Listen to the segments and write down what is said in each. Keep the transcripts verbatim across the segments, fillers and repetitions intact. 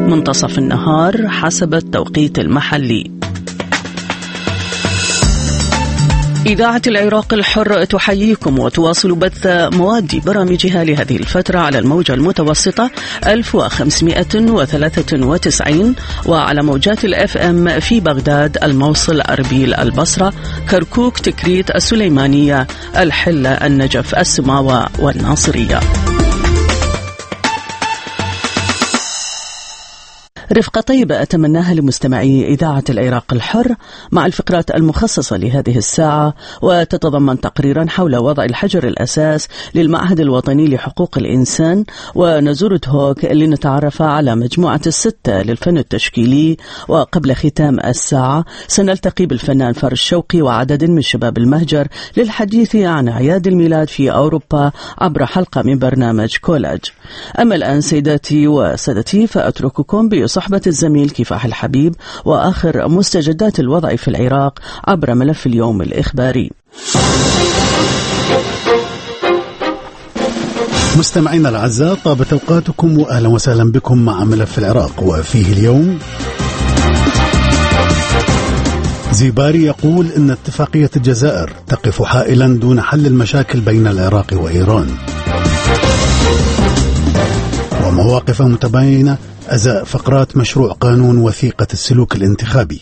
منتصف النهار حسب التوقيت المحلي. إذاعة العراق الحر تحييكم وتواصل بث مواد برامجها لهذه الفترة على الموجة المتوسطة ألف وخمسمائة وثلاثة وتسعين وعلى موجات الأف أم في بغداد، الموصل، أربيل، البصرة، كركوك، تكريت، السليمانية، الحلة، النجف، السماوة والناصرية. رفقة طيبة أتمناها لمستمعي إذاعة العراق الحر مع الفقرات المخصصة لهذه الساعة، وتتضمن تقريرا حول وضع الحجر الأساس للمعهد الوطني لحقوق الإنسان، ونزور هوك لنتعرف على مجموعة الستة للفن التشكيلي. وقبل ختام الساعة سنلتقي بالفنان فرج شوقي وعدد من شباب المهجر للحديث عن أعياد الميلاد في أوروبا عبر حلقة من برنامج كولاج. أما الآن سيداتي وسادتي فأترككم بصحبة الزميل كفاح الحبيب وآخر مستجدات الوضع في العراق عبر ملف اليوم الإخباري. مستمعينا الأعزاء، طابت أوقاتكم وأهلا وسهلا بكم مع ملف العراق. وفيه اليوم: زيباري يقول إن اتفاقية الجزائر تقف حائلا دون حل المشاكل بين العراق وإيران، ومواقف متباينة أزاء فقرات مشروع قانون وثيقة السلوك الانتخابي.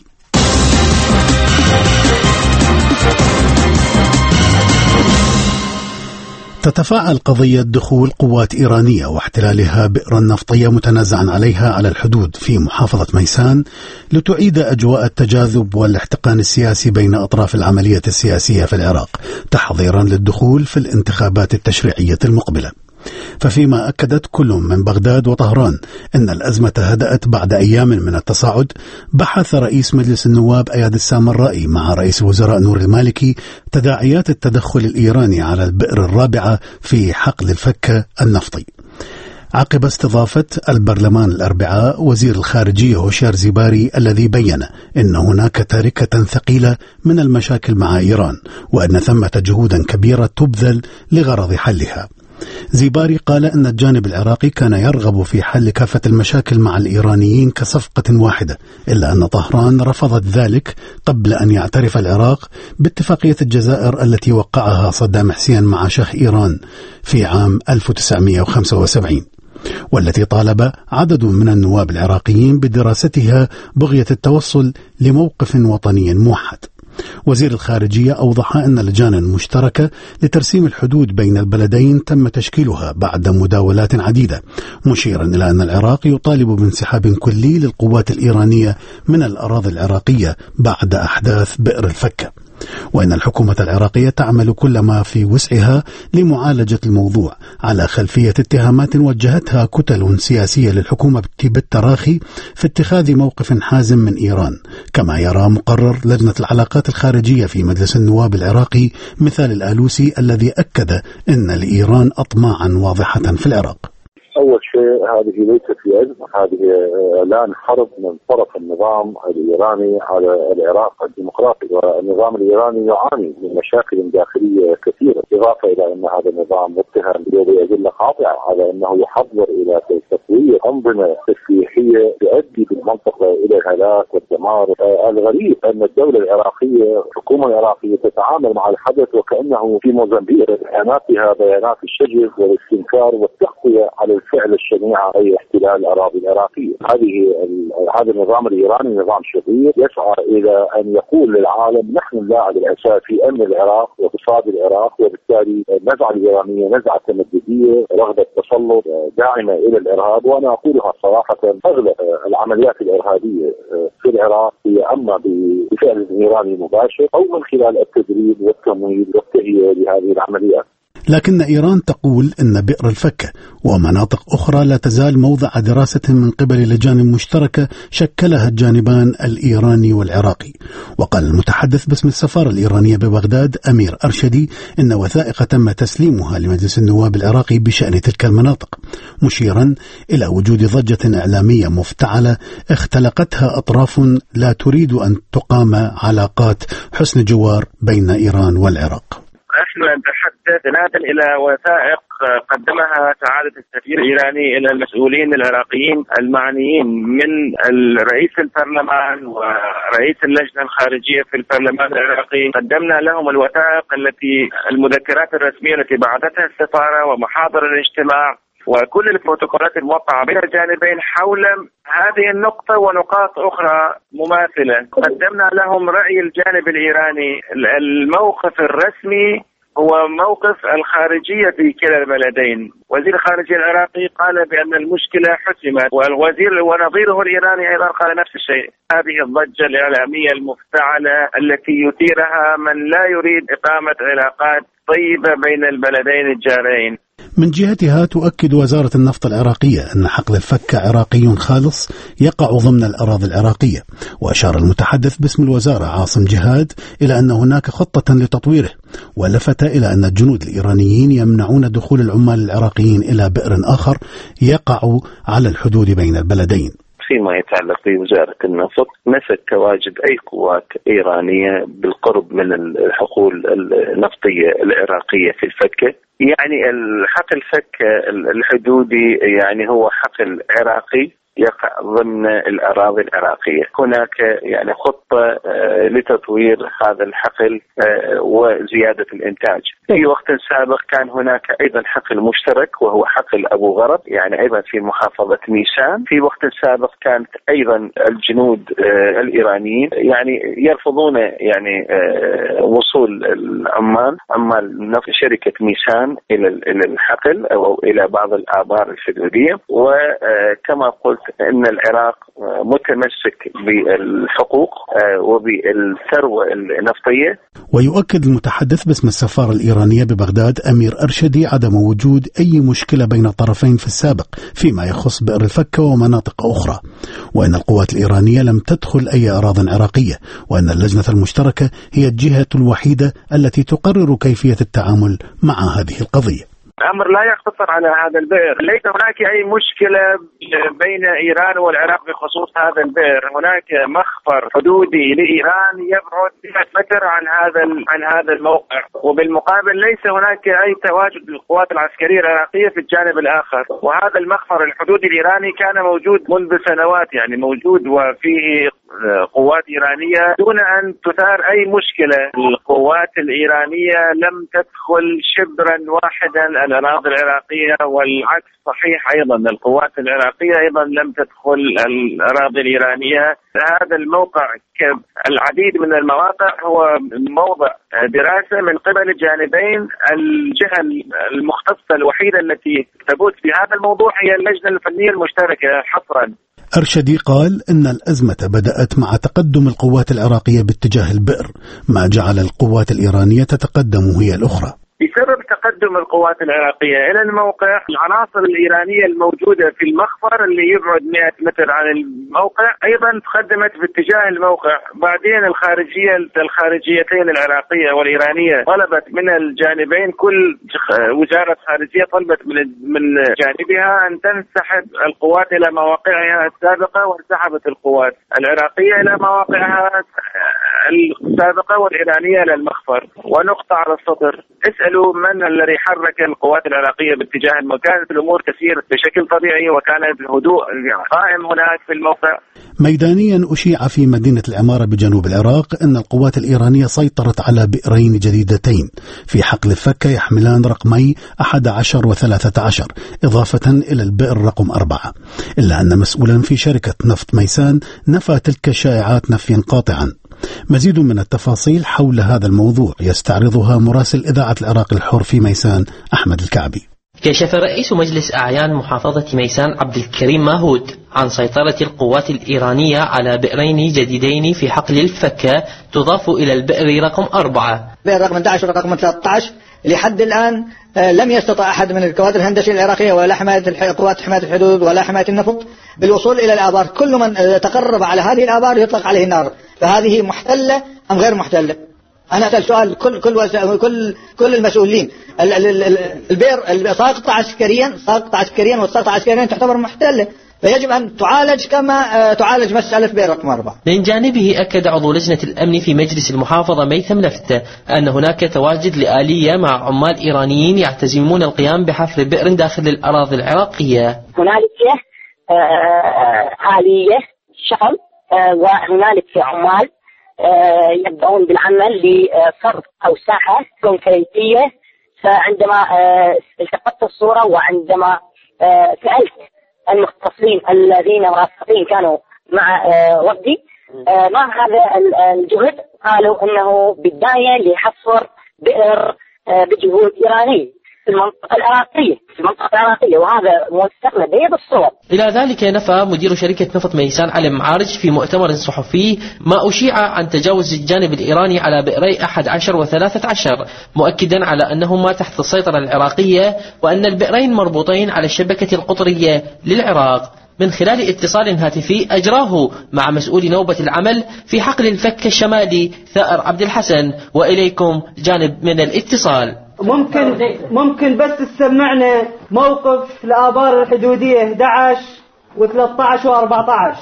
تتفاعل قضية دخول قوات إيرانية واحتلالها بئر النفطية متنازعا عليها على الحدود في محافظة ميسان لتعيد أجواء التجاذب والاحتقان السياسي بين أطراف العملية السياسية في العراق تحضيرا للدخول في الانتخابات التشريعية المقبلة. ففيما أكدت كل من بغداد وطهران أن الأزمة هدأت بعد أيام من التصاعد، بحث رئيس مجلس النواب أياد السامرائي مع رئيس الوزراء نور المالكي تداعيات التدخل الإيراني على البئر الرابعة في حقل الفكة النفطي. عقب استضافة البرلمان الأربعاء وزير الخارجية هوشيار زيباري الذي بيّن أن هناك تاركة ثقيلة من المشاكل مع إيران وأن ثمة جهودا كبيرة تبذل لغرض حلها. زيباري قال أن الجانب العراقي كان يرغب في حل كافة المشاكل مع الإيرانيين كصفقة واحدة، إلا أن طهران رفضت ذلك قبل أن يعترف العراق باتفاقية الجزائر التي وقعها صدام حسين مع شاه إيران في عام ألف وتسعمائة وخمسة وسبعين، والتي طالب عدد من النواب العراقيين بدراستها بغية التوصل لموقف وطني موحد. وزير الخارجية أوضح أن اللجان المشتركة لترسيم الحدود بين البلدين تم تشكيلها بعد مداولات عديدة، مشيرا إلى أن العراق يطالب بانسحاب كلي للقوات الإيرانية من الأراضي العراقية بعد أحداث بئر الفكة، وأن الحكومة العراقية تعمل كل ما في وسعها لمعالجة الموضوع على خلفية اتهامات وجهتها كتل سياسية للحكومة بالتراخي في اتخاذ موقف حازم من إيران، كما يرى مقرر لجنة العلاقات الخارجية في مجلس النواب العراقي مثال الآلوسي الذي أكد أن لإيران أطماعا واضحة في العراق. أول شيء هذه ليست في أزمة، هذه إعلان حرب من طرف النظام الإيراني على العراق الديمقراطي، والنظام الإيراني يعاني من مشاكل داخلية كثيرة، إضافة إلى أن هذا النظام متهم بأدلة قاطعة على أنه يحضر إلى تسوية أنظمة تسليحية تؤدي بالمنطقة إلى الهلاك والدمار. الغريب أن الدولة العراقية، الحكومة العراقية تتعامل مع الحدث وكأنه في موزمبيق، بياناتها بيانات الشجب والاستنكار والتغطية على الفعل الشنيع أي احتلال الأراضي العراقية. هذه هذا النظام الإيراني نظام شرير يسعى إلى أن يقول للعالم نحن اللاعب الأساسي في أمن العراق واقتصاد العراق، وبالتالي النزعة الإيرانية نزعة تمددية، رغبة تسلط داعمة إلى الإرهاب. وأنا أقولها صراحة، أغلب العمليات الإرهابية في العراق هي أما بفعل إيراني مباشر أو من خلال التدريب والتمويل والتهيئة لهذه العمليات. لكن إيران تقول أن بئر الفكة ومناطق أخرى لا تزال موضع دراسة من قبل لجان مشتركة شكلها الجانبان الإيراني والعراقي. وقال المتحدث باسم السفارة الإيرانية ببغداد أمير أرشدي إن وثائق تم تسليمها لمجلس النواب العراقي بشأن تلك المناطق، مشيرا إلى وجود ضجة إعلامية مفتعلة اختلقتها أطراف لا تريد أن تقام علاقات حسن جوار بين إيران والعراق. احنا نتحدث استنادا الى وثائق قدمها سعادة السفير الإيراني إلى المسؤولين العراقيين المعنيين من رئيس البرلمان ورئيس اللجنة الخارجية في البرلمان العراقي. قدمنا لهم الوثائق التي المذكرات الرسمية التي بعثتها السفارة ومحاضر الاجتماع وكل البروتوكولات الموقعة بين الجانبين حول هذه النقطة ونقاط أخرى مماثلة. قدمنا لهم رأي الجانب الإيراني. الموقف الرسمي هو موقف الخارجية في كلا البلدين. وزير الخارجية العراقي قال بأن المشكلة حسمت، والوزير ونظيره الإيراني أيضا قال نفس الشيء. هذه الضجة الإعلامية المفتعلة التي يثيرها من لا يريد إقامة علاقات طيبة بين البلدين الجارين. من جهتها تؤكد وزارة النفط العراقية أن حقل الفكة عراقي خالص يقع ضمن الأراضي العراقية، وأشار المتحدث باسم الوزارة عاصم جهاد إلى أن هناك خطة لتطويره، ولفت إلى أن الجنود الإيرانيين يمنعون دخول العمال العراقيين إلى بئر آخر يقع على الحدود بين البلدين. فيما يتعلق بوزارة النفط، مسك تواجد أي قوات إيرانية بالقرب من الحقول النفطية العراقية في الفكة. يعني حقل الفكة الحدودي يعني هو حقل عراقي يقع ضمن الأراضي العراقية. هناك يعني خطة لتطوير هذا الحقل وزيادة الإنتاج. في وقت سابق كان هناك أيضا حقل مشترك وهو حقل أبو غرب، يعني أيضا في محافظة ميسان. في وقت سابق كانت أيضا الجنود الإيرانيين يعني يرفضون يعني وصول العمال عمال نفط شركة ميسان إلى الحقل أو إلى بعض الآبار الحدودية. وكما قلت أن العراق متمسك بالحقوق وبالثروة النفطية. ويؤكد المتحدث باسم السفارة الإيرانية ببغداد أمير أرشدي عدم وجود أي مشكلة بين الطرفين في السابق فيما يخص بئر الفكة ومناطق أخرى، وأن القوات الإيرانية لم تدخل أي أراضٍ عراقية، وأن اللجنة المشتركة هي الجهة الوحيدة التي تقرر كيفية التعامل مع هذه القضية. الأمر لا يقتصر على هذا البئر. ليس هناك أي مشكلة بين إيران والعراق بخصوص هذا البئر. هناك مخفر حدودي لإيران يبعد مئة متر عن هذا عن هذا الموقع، وبالمقابل ليس هناك أي تواجد للقوات العسكرية العراقية في الجانب الآخر. وهذا المخفر الحدودي الإيراني كان موجود منذ سنوات، يعني موجود وفيه قوات إيرانية دون أن تثار أي مشكلة. القوات الإيرانية لم تدخل شبرا واحدا الأراضي العراقية، والعكس صحيح أيضا. القوات العراقية أيضا لم تدخل الأراضي الإيرانية. هذا الموقع كالعديد من المواقع هو موضع دراسة من قبل الجانبين. الجهة المختصة الوحيدة التي تبوت في هذا الموضوع هي اللجنة الفنية المشتركة حصرا. أرشدي قال إن الأزمة بدأت مع تقدم القوات العراقية باتجاه البئر، ما جعل القوات الإيرانية تتقدم هي الأخرى. بسبب تقدم القوات العراقية إلى الموقع، العناصر الإيرانية الموجودة في المخفر اللي يبعد مئة متر عن الموقع أيضا تقدمت باتجاه الموقع. بعدين الخارجية الخارجيتين العراقية والإيرانية طلبت من الجانبين، كل وزارة خارجية طلبت من من جانبها أن تنسحب القوات إلى مواقعها السابقة، وانسحبت القوات العراقية إلى مواقعها السابقة والإيرانية إلى المخفر. ونقطة على السطر، اسألوا من الذي حرك القوات العراقية باتجاه المكان. الأمور تسير بشكل طبيعي وكان الهدوء قائم هناك في الموقع. ميدانيا أشيع في مدينة العمارة بجنوب العراق أن القوات الإيرانية سيطرت على بئرين جديدتين في حقل الفكة يحملان رقمي أحد عشر وثلاثة عشر إضافة إلى البئر رقم أربعة، إلا أن مسؤولا في شركة نفط ميسان نفى تلك الشائعات نفيا قاطعا. مزيد من التفاصيل حول هذا الموضوع يستعرضها مراسل إذاعة العراق الحر في ميسان أحمد الكعبي. كشف رئيس مجلس أعيان محافظة ميسان عبد الكريم ماهود عن سيطرة القوات الإيرانية على بئرين جديدين في حقل الفكة تضاف إلى البئر رقم أربعة. بئر رقم أحد عشر ورقم ثلاثة عشر لحد الآن لم يستطع أحد من الكوادر الهندسية العراقية ولا حماية قوات حماية الحدود ولا حماية النفط بالوصول إلى الآبار. كل من تقرب على هذه الآبار يطلق عليه النار. فهذه محتلة أم غير محتلة؟ أنا أسأل سؤال كل كل وز... كل كل المسؤولين. ال... ال... ال... البئر ساقطة عسكريا ساقطة عسكريا والساقطة عسكريا تعتبر محتلة، فيجب أن تعالج كما تعالج مسألة بئر رقم أربعة. من جانبه أكد عضو لجنة الأمن في مجلس المحافظة ميثم لفتة أن هناك تواجد لآلية مع عمال إيرانيين يعتزمون القيام بحفر بئر داخل الأراضي العراقية. هنالك آلية شغل وهنالك عمال يبدأون بالعمل لفرض أو ساحة كونكريتية. فعندما التقطت الصورة وعندما سألت المختصين الذين مرافقين كانوا مع وفدي ما هذا الجهد، قالوا انه بداية لحفر بئر بجهود إيرانية في المنطقة العراقية في المنطقة العراقية وهذا موثق لدي بالصور. إلى ذلك نفى مدير شركة نفط ميسان علي معارج في مؤتمر صحفي ما أشيع عن تجاوز الجانب الإيراني على بئري أحد عشر وثلاثة عشر، مؤكدا على أنهما تحت السيطرة العراقية وأن البئرين مربوطين على الشبكة القطرية للعراق. من خلال اتصال هاتفي أجراه مع مسؤول نوبة العمل في حقل الفك الشمالي ثائر عبد الحسن، وإليكم جانب من الاتصال. ممكن ممكن بس تسمعنا موقف الآبار الحدودية أحد عشر وثلاثة عشر وأربعة عشر.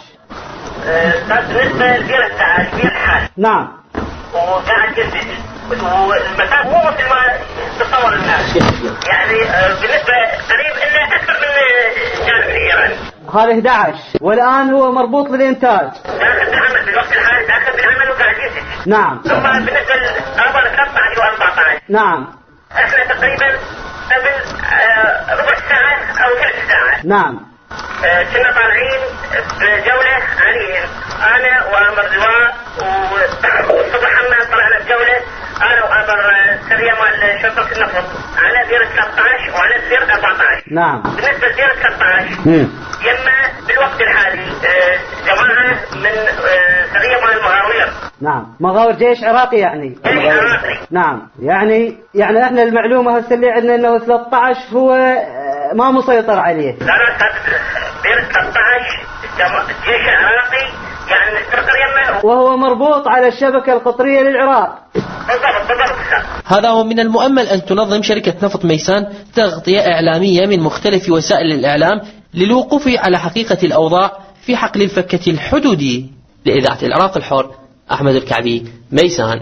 بالنسبة لبئر أحد عشر بئر حال. نعم. وقاعد جديد والمسافة مو مثل ما تصور الناس. يعني بالنسبة قريب إنه أكثر من الجانب الإيراني. هذا أحد عشر والآن هو مربوط بالإنتاج. داخل بالعمل بالوقت الحالي داخل بالعمل وقاعد ينتج. نعم. ثم بالنسبة للآبار ثلاثة عشر وأربعة عشر. نعم. احنا تقريبا قبل آه ربع ساعة او ثلث ساعة نعم آه كنا طالعين بجولة عليهم انا وامر لواء وصبح حماد طلعنا بجولة انا وامر سرية مال شرطة النفط على دير ثلاثة عشر وعلى دير أربعة عشر. نعم. بالنسبة لدير ثلاثة عشر يما بالوقت الحالي آه جماعة من آه سرية مال المغاوير. نعم مغاور جيش عراقي يعني. جيش عراقي. نعم يعني يعني احنا المعلومة هسه اللي عندنا انه ثلاثة عشر هو ما مسيطر عليه. لا لا دير ثلاثة عشر الجيش العراقي يعني مستقر يمه وهو مربوط على الشبكة القطرية للعراق. بالضبط بالضبط. هذا هو من المؤمل أن تنظم شركة نفط ميسان تغطية إعلامية من مختلف وسائل الإعلام للوقوف على حقيقة الأوضاع في حقل الفكة الحدودي. لإذاعة العراق الحر، أحمد الكعبي، ميسان.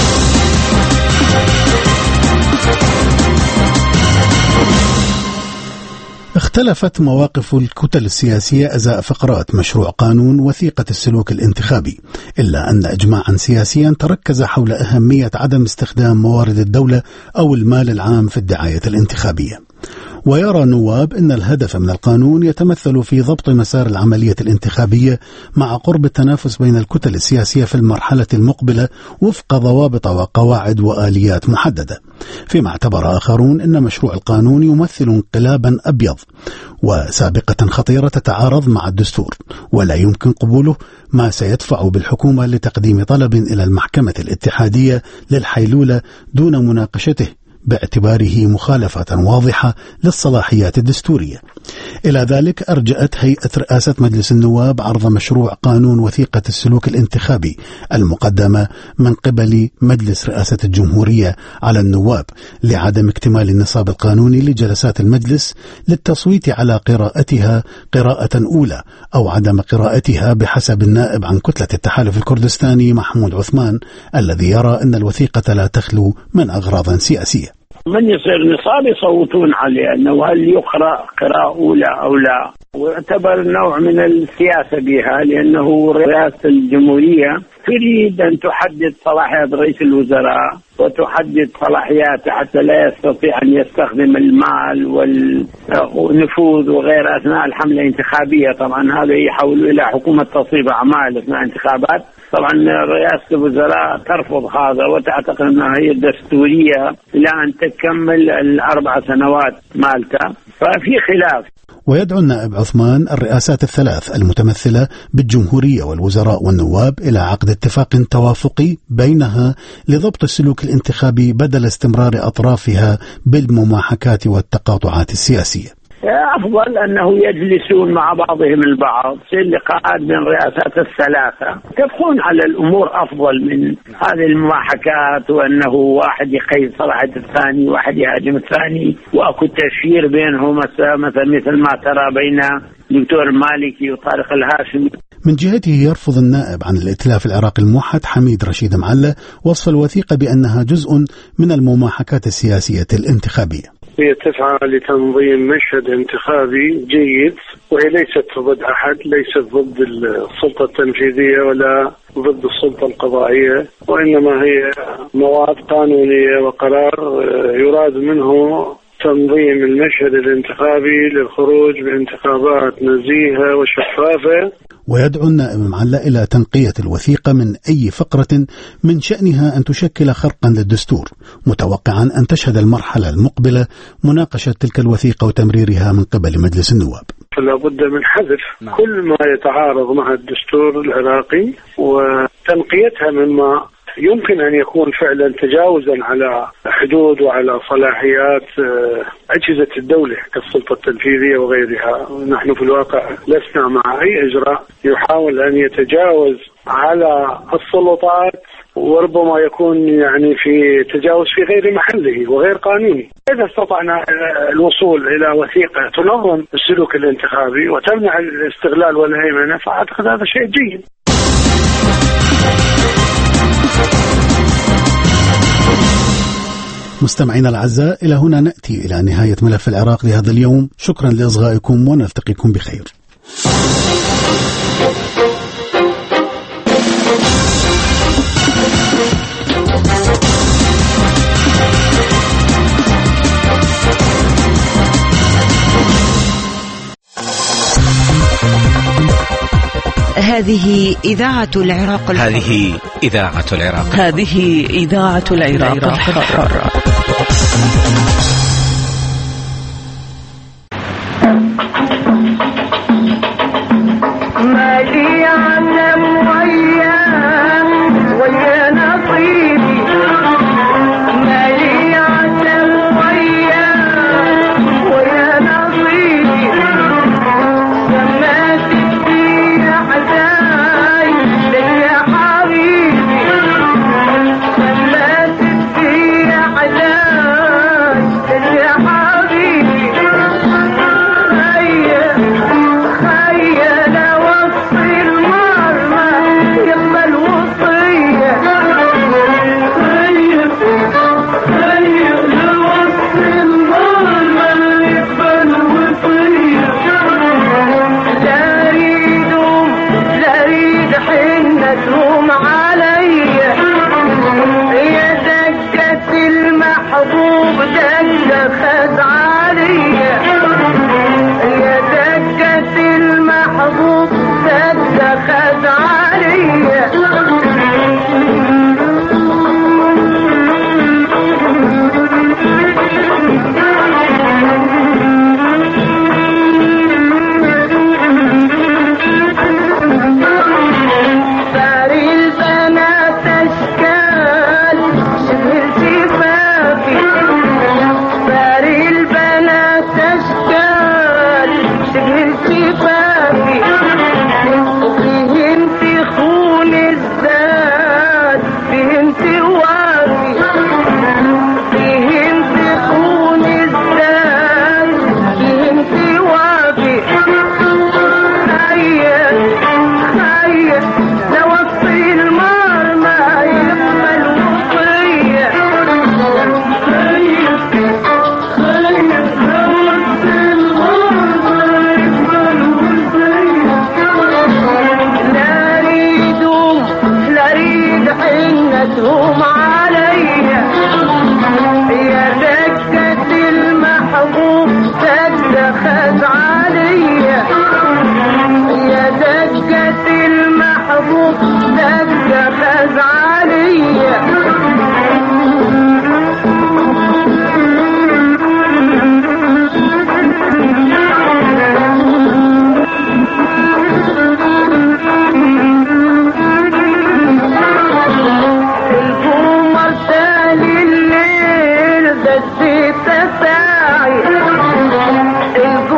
اختلفت مواقف الكتل السياسية أزاء فقرات مشروع قانون وثيقة السلوك الانتخابي، إلا أن إجماعا سياسيا تركز حول أهمية عدم استخدام موارد الدولة أو المال العام في الدعاية الانتخابية. ويرى نواب أن الهدف من القانون يتمثل في ضبط مسار العملية الانتخابية مع قرب التنافس بين الكتل السياسية في المرحلة المقبلة وفق ضوابط وقواعد وآليات محددة، فيما اعتبر آخرون أن مشروع القانون يمثل انقلابا أبيض وسابقة خطيرة تتعارض مع الدستور، ولا يمكن قبوله، ما سيدفع بالحكومة لتقديم طلب إلى المحكمة الاتحادية للحيلولة دون مناقشته باعتباره مخالفة واضحة للصلاحيات الدستورية. إلى ذلك أرجأت هيئة رئاسة مجلس النواب عرض مشروع قانون وثيقة السلوك الانتخابي المقدمة من قبل مجلس رئاسة الجمهورية على النواب لعدم اكتمال النصاب القانوني لجلسات المجلس للتصويت على قراءتها قراءة أولى أو عدم قراءتها بحسب النائب عن كتلة التحالف الكردستاني محمود عثمان، الذي يرى أن الوثيقة لا تخلو من أغراض سياسية. من يصير نصاب يصوتون عليه أنه هل يقرأ قراءة أولى أو لا، ويعتبر نوع من السياسة بها، لأنه رئاسة الجمهورية تريد أن تحدد صلاحيات رئيس الوزراء وتحدد صلاحياته حتى لا يستطيع أن يستخدم المال والنفوذ وغير أثناء الحملة الانتخابية. طبعا هذا يحول إلى حكومة تصويب أعمال أثناء انتخابات. طبعا رئاسة الوزراء ترفض هذا وتعتقد أنها هي الدستورية إلى أن تكمل الأربع سنوات مالتها، ففي خلاف. ويدعو النائب عثمان الرئاسات الثلاث المتمثلة بالجمهورية والوزراء والنواب إلى عقد اتفاق توافقي بينها لضبط السلوك الانتخابي بدل استمرار أطرافها بالمماحكات والتقاطعات السياسية. أفضل أنه يجلسون مع بعضهم البعض في اللقاءات بين الرئاسات الثلاثة، تكون على الأمور أفضل من هذه المماحكات، وأنه واحد يقيد صلاحية الثاني واحد يهاجم الثاني، وأكو تشهير بينهم مثلا مثل ما ترى بين دكتور مالكي وطارق الهاشمي. من جهته يرفض النائب عن الائتلاف العراقي الموحد حميد رشيد معلة وصف الوثيقة بأنها جزء من المماحكات السياسية الانتخابية. هي تسعى لتنظيم مشهد انتخابي جيد، وهي ليست ضد أحد، ليست ضد السلطة التنفيذية ولا ضد السلطة القضائية، وإنما هي مواد قانونية وقرار يراد منه تنظيم المشهد الانتخابي للخروج بانتخابات نزيهة وشفافة. ويدعو النائب معلة إلى تنقية الوثيقة من أي فقرة من شأنها أن تشكل خرقا للدستور، متوقعا أن تشهد المرحلة المقبلة مناقشة تلك الوثيقة وتمريرها من قبل مجلس النواب. فلا بد من حذف كل ما يتعارض مع الدستور العراقي وتنقيتها مما يمكن أن يكون فعلا تجاوزا على حدود وعلى صلاحيات أجهزة الدولة كالسلطة التنفيذية وغيرها. نحن في الواقع لسنا مع أي إجراء يحاول أن يتجاوز على السلطات، وربما يكون يعني في تجاوز في غير محله وغير قانوني. إذا استطعنا الوصول إلى وثيقة تنظم السلوك الانتخابي وتمنع الاستغلال والهيمنة، فأعتقد هذا شيء جيد. مستمعينا الأعزاء، إلى هنا نأتي إلى نهاية ملف العراق لهذا اليوم. شكرا لإصغائكم ونلتقيكم بخير. هذه إذاعة العراق الحر. هذه إذاعة العراق هذه إذاعة العراق الحر. ما لي علم ويا ويا نصيبي، ما لي علم ويا ويا نصيبي، سمات في حداي يا حبيبي، سمات في حداي يا حبيبي، هيا هيا لوصي المرمى يقبل وصية، هيا هيا لوصي المرمى يقبل وصية، لا ريدهم لا ريد حنتهم عليا، يا دقة المحبوب دقة خد عليا، يا دقة المحبوب دقة خد عليا، ساري البنات اشكال شبه شفافي، ساري البنات اشكال شبه شفافي، فيهم تخون الزاد فيهم توافي، فيهم تخون الزاد فيهم توافي، هيا هيا لوصي المرمى يقبل وصية، هيا هيا لوصي المرمى يقبل وصية، لا ريدهم لا ريد حنتهم عليا، يا دقة المحبوب دقة خد عليا، يا دقة المحبوب دقة خد عليا، القمر تالي الليل دسيت ساعي، القمر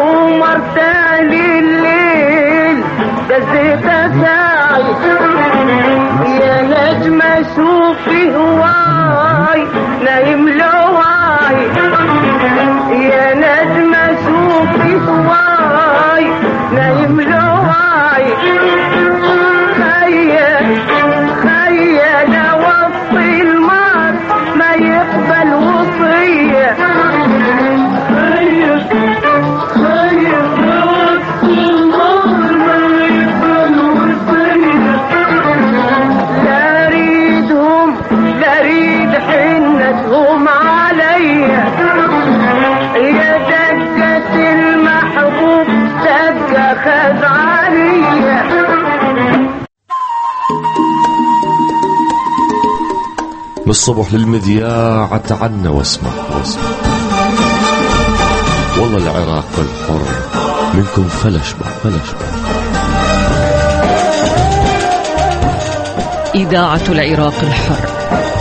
تساعي يا نجم شوفي هواي نايم لواي يا نجم شوفي هواي نايم لواي خيا خيا لو وصي المار ما يقبل وصية خيا خيا لو وصي المار ما يقبل وصية لا ريدهم لا ريد حنتهم عليا يا دقة المحبوب دقة خذ عليا. من الصبح للمذياع تعنا واسمع واسمع والله العراق الحر منكم فلشبع فلشبع. إذاعة العراق الحر.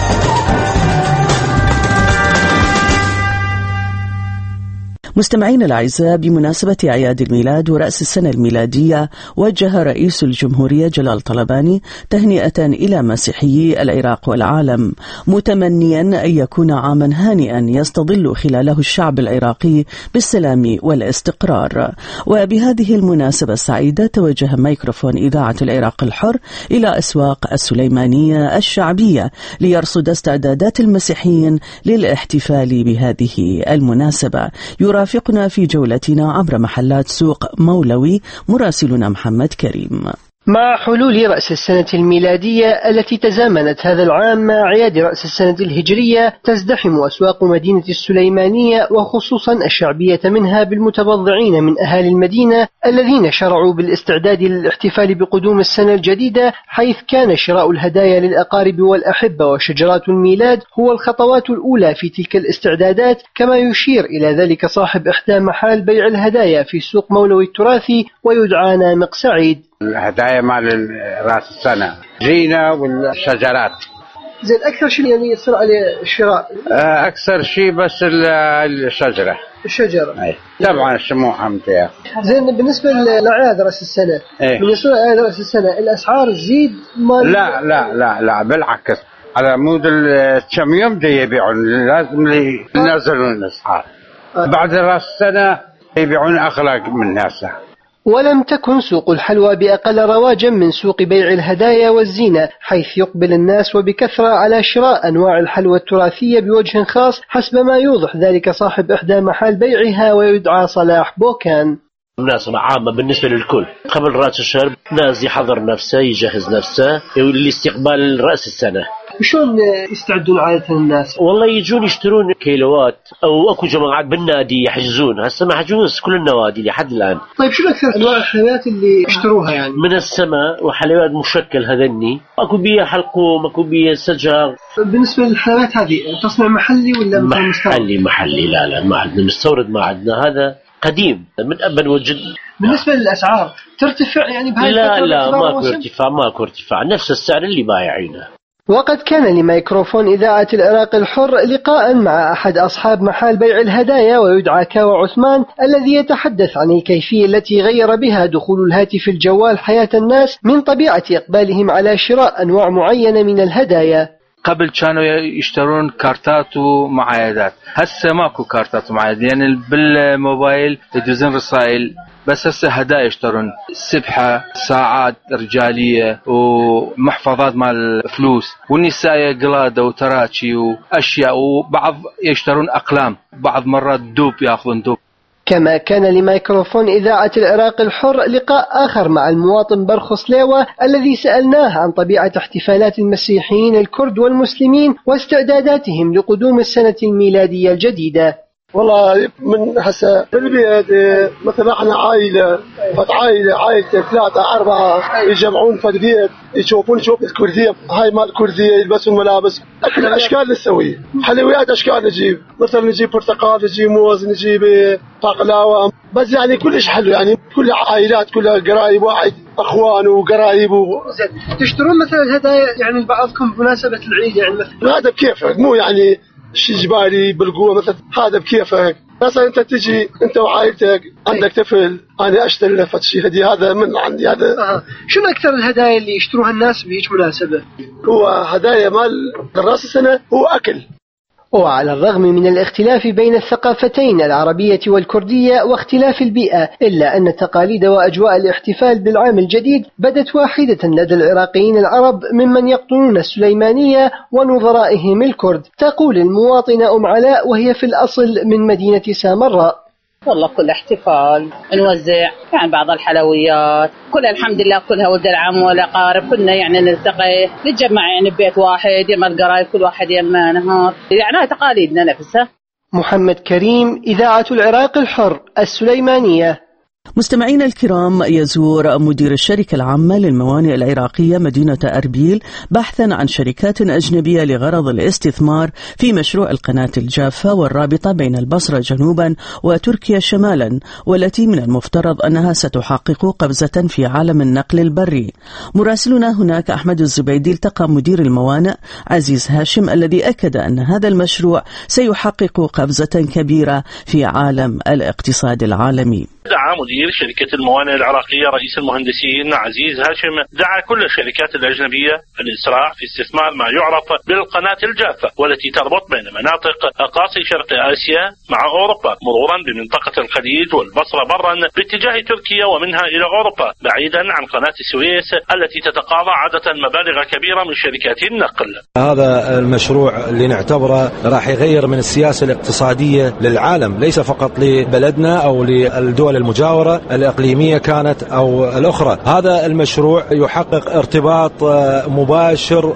مستمعين الأعزاء، بمناسبة أعياد الميلاد ورأس السنة الميلادية وجه رئيس الجمهورية جلال طلباني تهنئة إلى مسيحيي العراق والعالم، متمنيا أن يكون عاما هانئا يستظل خلاله الشعب العراقي بالسلام والاستقرار. وبهذه المناسبة السعيدة توجه ميكروفون إذاعة العراق الحر إلى أسواق السليمانية الشعبية ليرصد استعدادات المسيحيين للاحتفال بهذه المناسبة. يرافقنا في جولتنا عبر محلات سوق مولوي مراسلنا محمد كريم. مع حلول رأس السنة الميلادية التي تزامنت هذا العام مع أعياد رأس السنة الهجرية، تزدحم أسواق مدينة السليمانية وخصوصا الشعبية منها بالمتبضعين من أهالي المدينة الذين شرعوا بالاستعداد للاحتفال بقدوم السنة الجديدة، حيث كان شراء الهدايا للأقارب والأحبة وشجرات الميلاد هو الخطوات الأولى في تلك الاستعدادات، كما يشير إلى ذلك صاحب إحدى محال بيع الهدايا في سوق مولوي التراثي ويدعى نامق سعيد. الهدايا مال راس السنة جينا والشجرات. زين أكثر شيء يعني يصير عليه الشراء؟ أكثر شيء بس الشجرة. الشجرة. أي. طبعا الشموع حمتها. زين بالنسبة لأعياد رأس السنة. أي. من يصير أعياد رأس السنة الأسعار تزيد؟ لا لا لا لا بالعكس، على مود كم يوم دي يبيعون لازم ينزلون الأسعار. آه. بعد رأس السنة يبيعون أخلاق من الناس. ولم تكن سوق الحلوى بأقل رواجا من سوق بيع الهدايا والزينة، حيث يقبل الناس وبكثرة على شراء أنواع الحلوى التراثية بوجه خاص، حسب ما يوضح ذلك صاحب إحدى محال بيعها ويدعى صلاح بوكان. مناسبة عامة بالنسبة للكل، قبل رأس الشهر ناس يحضر نفسه يجهز نفسه لاستقبال رأس السنة. شلون يستعدون عادة الناس؟ والله يجون يشترون كيلوات أو أكو جماعات بالنادي يحجزون، هسه محجوز كل النوادي لحد الآن. طيب شو أكثر أنواع الحلويات اللي يشتروها يعني؟ من السماء وحلويات مشكل هذني، أكو بيها حلقوم أكو بيها سجر. بالنسبة للحلويات هذه تصنيع محلي ولا محلي مستورد؟ محلي لا لا ما عندنا مستورد، ما عندنا، هذا قديم من أبا وجد. بالنسبة للأسعار ترتفع يعني بهاي لا لا ماكو ارتفاع ماكو ارتفاع، نفس السعر اللي بايعينه. وقد كان لميكروفون إذاعة العراق الحر لقاء مع أحد أصحاب محال بيع الهدايا ويدعى كاوى عثمان، الذي يتحدث عن الكيفية التي غير بها دخول الهاتف الجوال حياة الناس من طبيعة إقبالهم على شراء أنواع معينة من الهدايا. قبل كانوا يشترون كارتات ومعايدات، هسه ماكو كارتات ومعايدات، يعني بالموبايل يدوزون رسائل، بس هسه هدايا يشترون سبحة، ساعات رجالية ومحفظات مال فلوس، والنساء قلادة وتراتشي وأشياء، وبعض يشترون أقلام، بعض مرات دوب يأخذون دوب. كما كان لميكروفون إذاعة العراق الحر لقاء آخر مع المواطن برخص ليوة الذي سألناه عن طبيعة احتفالات المسيحيين الكرد والمسلمين واستعداداتهم لقدوم السنة الميلادية الجديدة. والله من هسه بالبيت مثلا احنا عائله فتعائله عائله ثلاثه اربعه يجمعون في البيت يشوفون شوف الكرديه، هاي مال الكرديه يلبسون ملابس كل الاشكال نسوي، حلويات اشكال نجيب، مثلا نجيب برتقال، نجيب موز، نجيب بقلاوه، بس يعني كلش حلو، يعني كل عائلات كلها قرايب واحد اخوان وقرايب و... تشترون مثلا الهدايا يعني لبعضكم بمناسبه العيد يعني مثلا؟ هذا بكيفك، مو يعني شيء جبالي بالقوه مثلا، هذا بكيفك مثلا انت تجي انت وعائلتك، عندك طفل، انا اشتري له شيء هديه، هذا من عندي هذا. آه. شنو اكثر الهدايا اللي يشتروها الناس بهيج مناسبه؟ هو هدايا مال راس السنه، هو اكل. وعلى الرغم من الاختلاف بين الثقافتين العربية والكردية واختلاف البيئة، إلا أن تقاليد وأجواء الاحتفال بالعام الجديد بدت واحدة لدى العراقيين العرب ممن يقطنون السليمانية ونظرائهم الكرد. تقول المواطنة أم علاء وهي في الأصل من مدينة سامراء: والله كل احتفال نوزع يعني بعض الحلويات، كلها الحمد لله كلها ولد العم والأقارب، كنا يعني نلتقي نتجمع يعني ببيت واحد، يما القرايب كل واحد يما نهار، يعني تقاليدنا نفسها. محمد كريم، إذاعة العراق الحر، السليمانية. مستمعينا الكرام، يزور مدير الشركة العامة للموانئ العراقية مدينة أربيل بحثا عن شركات أجنبية لغرض الاستثمار في مشروع القناة الجافة والرابطة بين البصرة جنوبا وتركيا شمالا، والتي من المفترض أنها ستحقق قفزة في عالم النقل البري. مراسلنا هناك أحمد الزبيدي التقى مدير الموانئ عزيز هاشم الذي أكد أن هذا المشروع سيحقق قفزة كبيرة في عالم الاقتصاد العالمي. دعا مدير شركة الموانئ العراقية رئيس المهندسين عزيز هاشم دعا كل الشركات الأجنبية الإسراع في استثمار ما يعرف بالقناة الجافة، والتي تربط بين مناطق أقاصي شرق آسيا مع أوروبا، مرورا بمنطقة الخليج والبصرة برا باتجاه تركيا ومنها إلى أوروبا، بعيدا عن قناة السويس التي تتقاضى عادة مبالغ كبيرة من شركات النقل. هذا المشروع اللي نعتبره راح يغير من السياسة الاقتصادية للعالم، ليس فقط لبلدنا أو للدول المجاورة الإقليمية كانت أو الأخرى. هذا المشروع يحقق ارتباط مباشر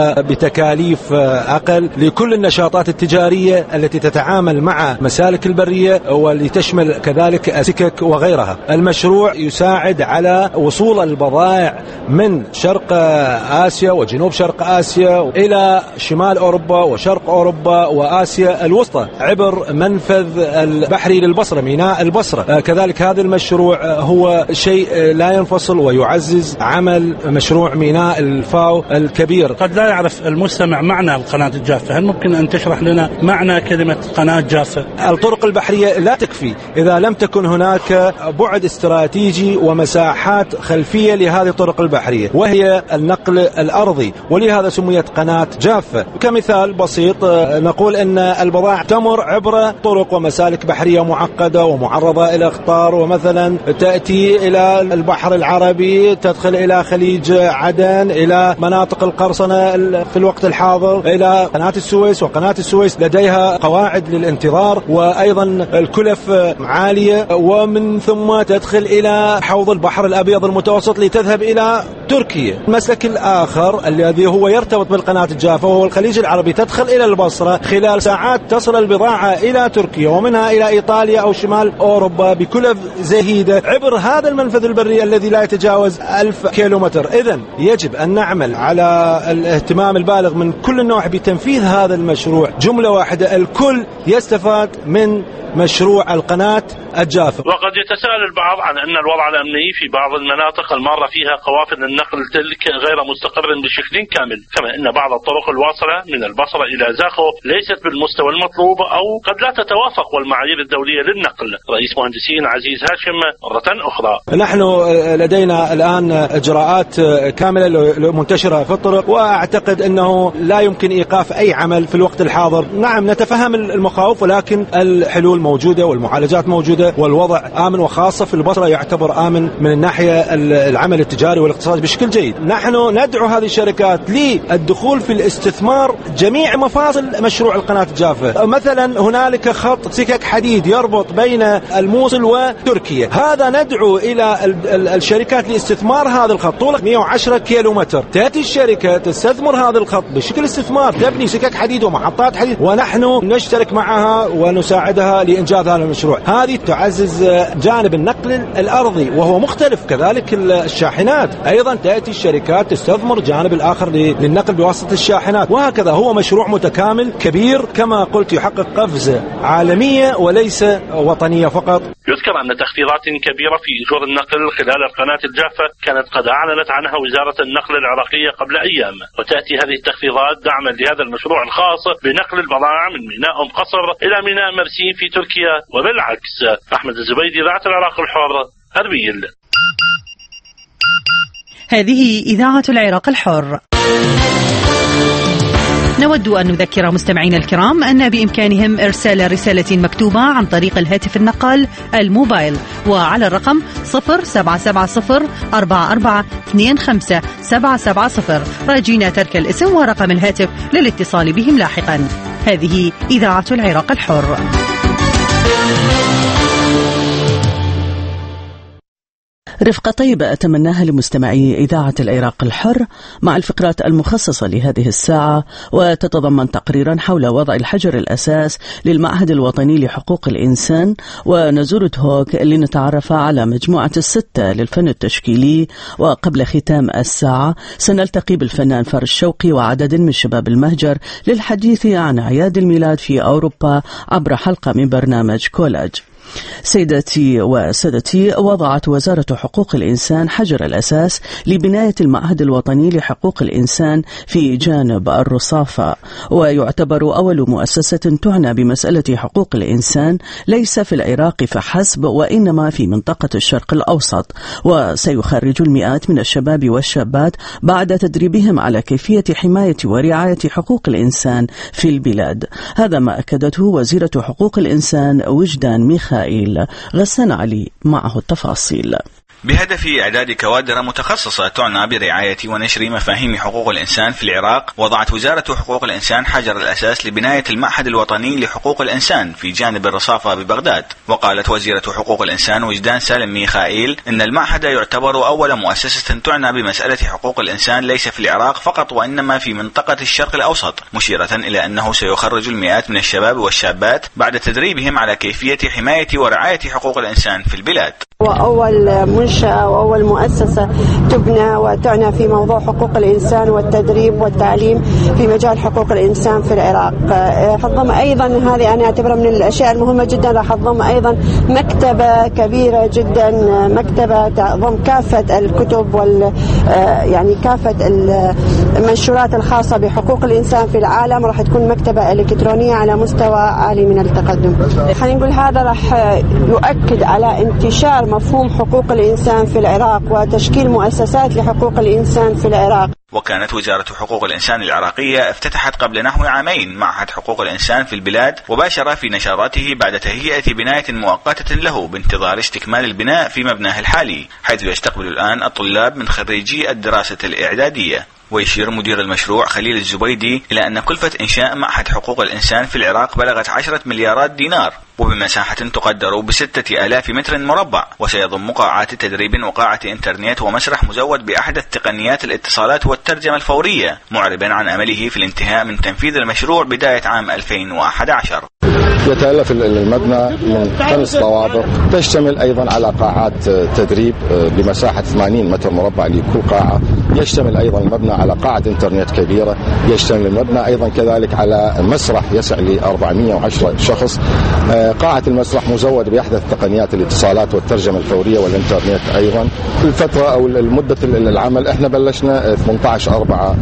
وبتكاليف أقل لكل النشاطات التجارية التي تتعامل مع مسالك البرية واللي تشمل كذلك السكك وغيرها. المشروع يساعد على وصول البضائع من شرق آسيا وجنوب شرق آسيا إلى شمال أوروبا وشرق أوروبا وآسيا الوسطى عبر منفذ البحري للبصرة، ميناء البصرة. كذلك هذا المشروع هو شيء لا ينفصل ويعزز عمل مشروع ميناء الفاو الكبير. قد لا يعرف المستمع معنى القناة الجافة، هل ممكن أن تشرح لنا معنى كلمة قناة جافة؟ الطرق البحرية لا تكفي إذا لم تكن هناك بعد استراتيجي ومساحات خلفية لهذه الطرق البحرية، وهي النقل الأرضي، ولهذا سميت قناة جافة. كمثال بسيط نقول أن البضائع تمر عبر طرق ومسالك بحرية معقدة ومعرضة إلى اخطار، ومثلا تأتي إلى البحر العربي، تدخل إلى خليج عدن، إلى مناطق القرصنة في الوقت الحاضر، إلى قناة السويس، وقناة السويس لديها قواعد للانتظار وأيضا الكلف عالية، ومن ثم تدخل إلى حوض البحر الأبيض المتوسط لتذهب إلى تركيا. المسلك الآخر الذي هو يرتبط بالقناة الجافة وهو الخليج العربي، تدخل إلى البصرة، خلال ساعات تصل البضاعة إلى تركيا ومنها إلى إيطاليا أو شمال أوروبا بكلف زهيدة عبر هذا المنفذ البري الذي لا يتجاوز ألف كيلومتر. إذن يجب أن نعمل على الاهتمام البالغ من كل النواحي بتنفيذ هذا المشروع جملة واحدة، الكل يستفاد من مشروع القناة الجافة. وقد يتساءل البعض عن أن الوضع الأمني في بعض المناطق المارة فيها قوافل النقل تلك غير مستقر بشكل كامل، كما أن بعض الطرق الواصلة من البصرة إلى زاخو ليست بالمستوى المطلوب أو قد لا تتوافق والمعايير الدولية للنقل. رئيس مهندسين عزيز هاشم مرة أخرى: نحن لدينا الآن إجراءات كاملة منتشرة في الطرق، وأعتقد أنه لا يمكن إيقاف أي عمل في الوقت الحاضر. نعم نتفهم المخاوف، ولكن الحلول موجودة والمعالجات موجودة والوضع آمن، وخاصة في البصرة يعتبر آمن من الناحية العمل التجاري والاقتصادي بشكل جيد. نحن ندعو هذه الشركات للدخول في الاستثمار جميع مفاصل مشروع القناة الجافة. مثلا هنالك خط سكك حديد يربط بين الموصل وتركيا، هذا ندعو إلى الشركات لاستثمار هذا الخط طوله مئة وعشرة كيلومتر. تأتي الشركة تستثمر هذا الخط بشكل استثمار، تبني سكك حديد ومحطات حديد، ونحن نشترك معها ونساعدها لإنجاز هذا المشروع. هذه يعزز جانب النقل الأرضي وهو مختلف، كذلك الشاحنات أيضا تأتي الشركات تستثمر جانب الآخر للنقل بواسطة الشاحنات، وهكذا هو مشروع متكامل كبير كما قلت يحقق قفزة عالمية وليس وطنية فقط. يذكر أن تخفيضات كبيرة في أجور النقل خلال القناة الجافة كانت قد أعلنت عنها وزارة النقل العراقية قبل أيام، وتأتي هذه التخفيضات دعما لهذا المشروع الخاص بنقل البضائع من ميناء أم قصر إلى ميناء مرسين في تركيا وبالعكس. أحمد الزبيدي، إذاعة العراق الحر، أربيل. هذه إذاعة العراق الحر. نود أن نذكر مستمعينا الكرام أن بإمكانهم إرسال رسالة مكتوبة عن طريق الهاتف النقال الموبايل وعلى الرقم صفر سبعة سبعة صفر أربعة أربعة اثنين خمسة سبعة سبعة صفر، راجين ترك الاسم ورقم الهاتف للاتصال بهم لاحقا. هذه إذاعة العراق الحر. رفقة طيبة أتمناها لمستمعي إذاعة العراق الحر مع الفقرات المخصصة لهذه الساعة، وتتضمن تقريرا حول وضع الحجر الأساس للمعهد الوطني لحقوق الإنسان، ونزور هوك لنتعرف على مجموعة الستة للفن التشكيلي. وقبل ختام الساعة سنلتقي بالفنان فارس شوقي وعدد من شباب المهجر للحديث عن أعياد الميلاد في أوروبا عبر حلقة من برنامج كولاج. سيداتي وسادتي، وضعت وزارة حقوق الإنسان حجر الأساس لبناية المعهد الوطني لحقوق الإنسان في جانب الرصافة، ويعتبر أول مؤسسة تعنى بمسألة حقوق الإنسان ليس في العراق فحسب وإنما في منطقة الشرق الأوسط، وسيخرج المئات من الشباب والشابات بعد تدريبهم على كيفية حماية ورعاية حقوق الإنسان في البلاد. هذا ما أكدته وزيرة حقوق الإنسان وجدان ميخائيل. غسان علي معه التفاصيل. بهدف إعداد كوادر متخصصة تعنى برعاية ونشر مفاهيم حقوق الإنسان في العراق، وضعت وزارة حقوق الإنسان حجر الأساس لبناية المعهد الوطني لحقوق الإنسان في جانب الرصافة ببغداد. وقالت وزيرة حقوق الإنسان وجدان سالم ميخائيل إن المعهد يعتبر أول مؤسسة تعنى بمسألة حقوق الإنسان ليس في العراق فقط وإنما في منطقة الشرق الأوسط، مشيرة إلى أنه سيخرج المئات من الشباب والشابات بعد تدريبهم على كيفية حماية ورعاية حقوق الإنسان في البلاد. وأول منشأة وأول مؤسسة تبنى وتعنى في موضوع حقوق الإنسان والتدريب والتعليم في مجال حقوق الإنسان في العراق. حضم أيضا، هذه أنا أعتبرها من الأشياء المهمة جدا، راح حضم أيضا مكتبة كبيرة جدا، مكتبة تضم كافة الكتب وال يعني كافة المنشورات الخاصة بحقوق الإنسان في العالم، راح تكون مكتبة إلكترونية على مستوى عالي من التقدم. خلينا نقول هذا راح يؤكد على انتشار مفهوم حقوق الإنسان في العراق وتشكيل مؤسسات لحقوق الإنسان في العراق. وكانت وزارة حقوق الإنسان العراقية افتتحت قبل نحو عامين معهد حقوق الإنسان في البلاد، وباشر في نشاراته بعد تهيئة بناية مؤقتة له بانتظار استكمال البناء في مبناه الحالي، حيث يستقبل الآن الطلاب من خريجي الدراسة الإعدادية. ويشير مدير المشروع خليل الزبيدي إلى أن كلفة إنشاء معهد حقوق الإنسان في العراق بلغت عشرة مليارات دينار، وبمساحة تقدر بستة آلاف متر مربع، وسيضم قاعات تدريب وقاعة إنترنت ومسرح مزود بأحدث تقنيات الاتصالات والترجمة الفورية، معربا عن أمله في الانتهاء من تنفيذ المشروع بداية عام ألفين وأحد عشر. يتألف المبنى من خمس طوابق، تشتمل أيضا على قاعات تدريب بمساحة ثمانين متر مربع لكل قاعة، يشتمل أيضا المبنى على قاعة إنترنت كبيرة، يشتمل المبنى أيضا كذلك على مسرح يسع ل أربعمئة وعشرة شخص. قاعة المسرح مزود بأحدث تقنيات الاتصالات والترجمة الفورية والإنترنت أيضا. الفترة أو المدة العمل احنا بلشنا ثمانية عشر أربعة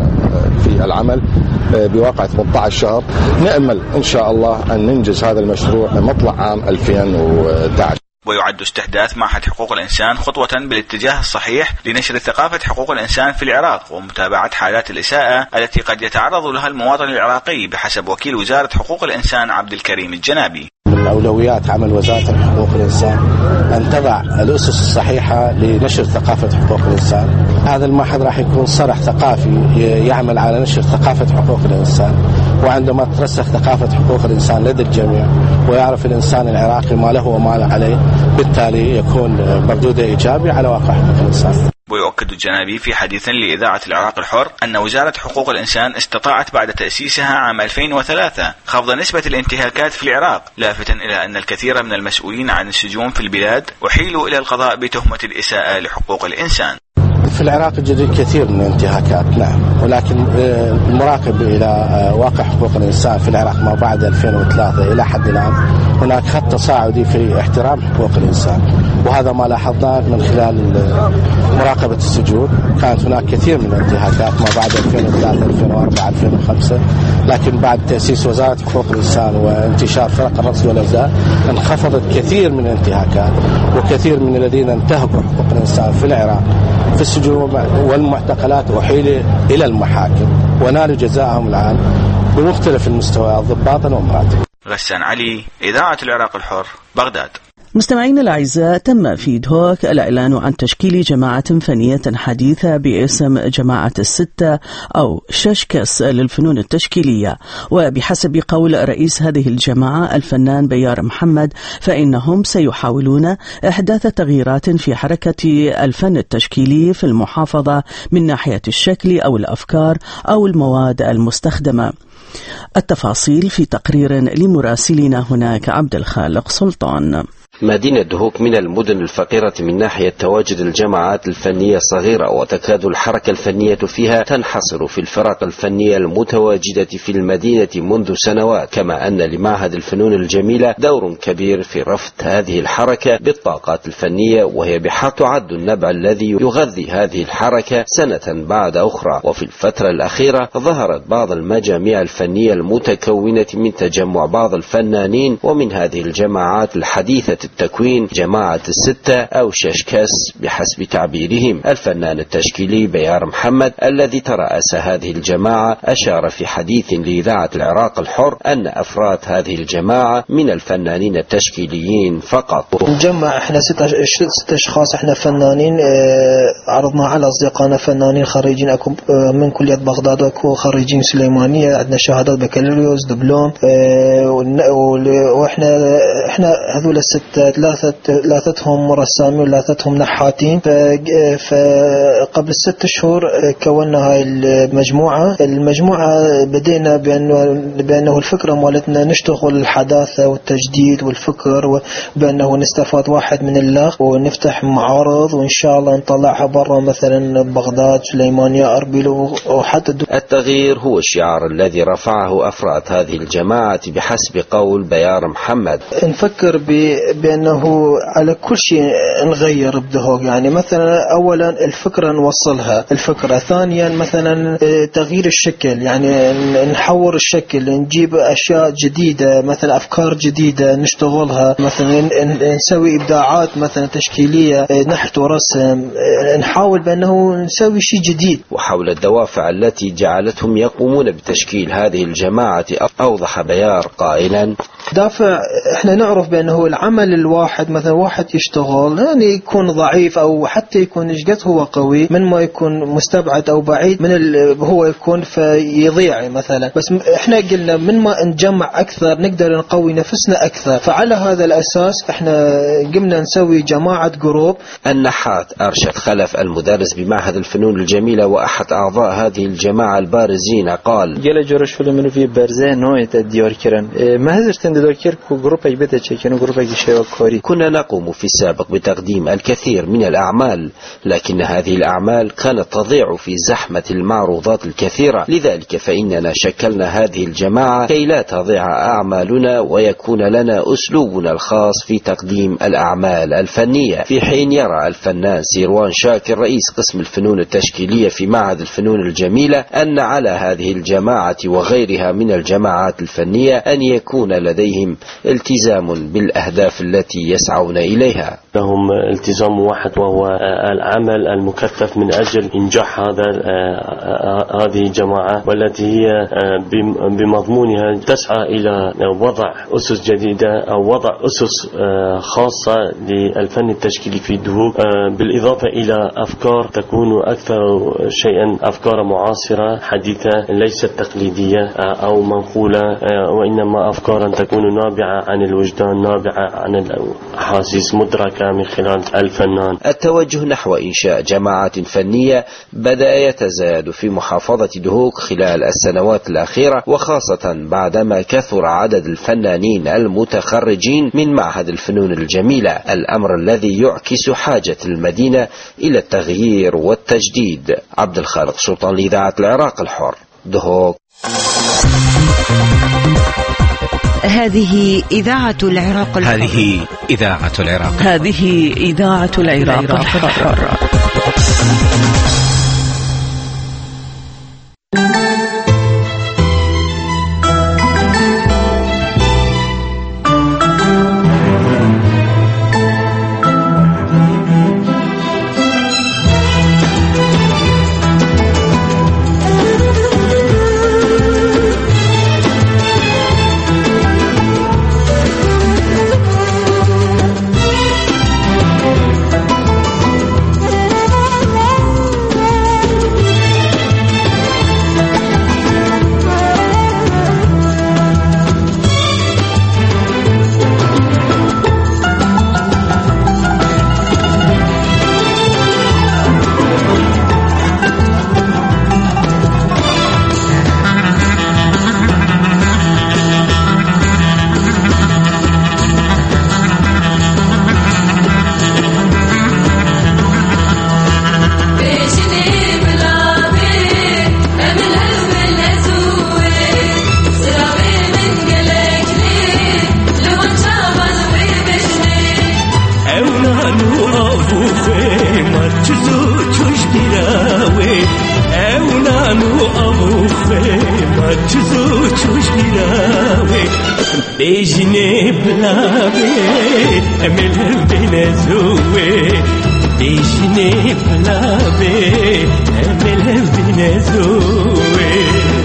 في العمل بواقع ثمانية عشر شهر، نأمل إن شاء الله أن ننجز هذا المشروع مطلع عام ألفين وأحد عشر. ويعد استحداث معهد حقوق الإنسان خطوة بالاتجاه الصحيح لنشر ثقافة حقوق الإنسان في العراق ومتابعة حالات الإساءة التي قد يتعرض لها المواطن العراقي بحسب وكيل وزارة حقوق الإنسان عبد الكريم الجنابي. من أولويات عمل وزارة حقوق الإنسان أن تضع الأسس الصحيحة لنشر ثقافة حقوق الإنسان. هذا المعهد راح يكون صرح ثقافي يعمل على نشر ثقافة حقوق الإنسان، وعندما ترسخ ثقافة حقوق الإنسان لدى الجميع ويعرف الإنسان العراقي ما له وما له عليه، بالتالي يكون مردوده إيجابي على واقع حقوق الإنسان. ويؤكد الجنابي في حديث لإذاعة العراق الحر أن وزارة حقوق الإنسان استطاعت بعد تأسيسها عام ألفين وثلاثة خفض نسبة الانتهاكات في العراق، لافتا إلى أن الكثير من المسؤولين عن السجون في البلاد أحيلوا إلى القضاء بتهمة الإساءة لحقوق الإنسان. في العراق يوجد كثير من الانتهاكات نعم، ولكن المراقب إلى واقع حقوق الإنسان في العراق ما بعد ألفين وثلاثة إلى حد الآن هناك خط تصاعدي في احترام حقوق الإنسان، وهذا ما لاحظناه من خلال مراقبة السجون. كانت هناك كثير من الانتهاكات ما بعد ألفين وثلاثة ألفين وأربعة ألفين وخمسة، لكن بعد تأسيس وزارة حقوق الإنسان وانتشار فرق الرصد والإرزاء انخفضت كثير من الانتهاكات، وكثير من الذين انتهكوا حقوق الإنسان في العراق في السجون والمعتقلات أحيل إلى المحاكم ونالوا جزاءهم الآن بمختلف المستويات ضباطا ومراتب. غسان علي، إذاعة العراق الحر، بغداد. مستمعينا الأعزاء، تم في دهوك الإعلان عن تشكيل جماعة فنية حديثة باسم جماعة الستة أو ششكس للفنون التشكيلية، وبحسب قول رئيس هذه الجماعة الفنان بيار محمد فإنهم سيحاولون إحداث تغييرات في حركة الفن التشكيلي في المحافظة من ناحية الشكل أو الأفكار أو المواد المستخدمة. التفاصيل في تقرير لمراسلنا هناك عبد الخالق سلطان. مدينة دهوك من المدن الفقيرة من ناحية تواجد الجماعات الفنية الصغيرة، وتكاد الحركة الفنية فيها تنحصر في الفرق الفنية المتواجدة في المدينة منذ سنوات، كما أن لمعهد الفنون الجميلة دور كبير في رفض هذه الحركة بالطاقات الفنية، وهي بحق تعد النبع الذي يغذي هذه الحركة سنة بعد أخرى. وفي الفترة الأخيرة ظهرت بعض المجاميع الفنية المتكونة من تجمع بعض الفنانين ومن هذه الجماعات الحديثة التكوين جماعة الستة أو ششكس بحسب تعبيرهم. الفنان التشكيلي بيار محمد الذي ترأس هذه الجماعة أشار في حديث لإذاعة العراق الحر أن أفراد هذه الجماعة من الفنانين التشكيليين فقط. نجمع احنا ستة ست اشخاص، احنا فنانين اه عرضنا على اصدقائنا فنانين خريجين اكو اه من كلية بغداد واكو خريجين سليمانية، عندنا شهادات بكالوريوس دبلوم اه واحنا احنا هذول الستة ثلاثة ثلاثتهم رسامين وثلاثتهم نحاتين. فقبل ست شهور كونا هاي المجموعة. المجموعة بدينا بأنه بأنه الفكرة مالتنا نشتغل الحداثة والتجديد والفكر، وبأنه نستفاد واحد من اللغة ونفتح معارض وإن شاء الله نطلعها برا مثلا بغداد سليمانية أربيل وحتى الدول. التغيير هو الشعار الذي رفعه أفراد هذه الجماعة بحسب قول بيار محمد. نفكر بأنه على كل شيء نغير بدهوك، يعني مثلا أولا الفكرة نوصلها، الفكرة ثانيا مثلا تغيير الشكل، يعني نحور الشكل، نجيب أشياء جديدة مثلا أفكار جديدة نشتغلها، مثلا نسوي إبداعات مثلا تشكيلية نحت ورسم، نحاول بأنه نسوي شيء جديد. وحول الدوافع التي جعلتهم يقومون بتشكيل هذه الجماعة أوضح بيار قائلا: دافع احنا نعرف بأنه العمل الواحد مثلا واحد يشتغل يعني يكون ضعيف أو حتى يكون نشقت هو قوي من ما يكون مستبعد أو بعيد من هو يكون فيضيع مثلا، بس احنا قلنا من ما نجمع أكثر نقدر نقوي نفسنا أكثر، فعلى هذا الأساس احنا قمنا نسوي جماعة جروب. النحات أرشد خلف المدرس بمعهد الفنون الجميلة وأحد أعضاء هذه الجماعة البارزين قال: جل جورش فيلم منو في برزة نوعية الديار كرن ما هزرتن دلار كيركو جروب أي بده شيء جروب أي شيء كوري. كنا نقوم في السابق بتقديم الكثير من الأعمال، لكن هذه الأعمال كانت تضيع في زحمة المعروضات الكثيرة، لذلك فإننا شكلنا هذه الجماعة كي لا تضيع أعمالنا ويكون لنا أسلوبنا الخاص في تقديم الأعمال الفنية. في حين يرى الفنان سيروان شاكر رئيس قسم الفنون التشكيلية في معهد الفنون الجميلة أن على هذه الجماعة وغيرها من الجماعات الفنية أن يكون لديهم التزام بالأهداف التي يسعون إليها. لهم التزام واحد وهو العمل المكثف من أجل إنجاح هذا هذه الجماعة، والتي هي بمضمونها تسعى إلى وضع أسس جديدة أو وضع أسس خاصة للفن التشكيلي في دهوك، بالإضافة إلى أفكار تكون أكثر شيئا أفكار معاصرة حديثة ليست تقليدية أو منقولة، وإنما أفكارا تكون نابعة عن الوجدان، نابعة عن الأحاسيس، مدركة حتى من خلال الفنان. التوجه نحو إنشاء جماعات فنية بدأ يتزايد في محافظة دهوك خلال السنوات الأخيرة، وخاصة بعدما كثر عدد الفنانين المتخرجين من معهد الفنون الجميلة، الأمر الذي يعكس حاجة المدينة إلى التغيير والتجديد. عبد الخالق سلطان لإذاعة العراق الحر، دهوك. هذه إذاعة العراق الحر. هذه إذاعة العراق. هذه إذاعة العراق الحر. بيجني بلا بي أمل بنزوي بيجني بلا بي أمل بنزوي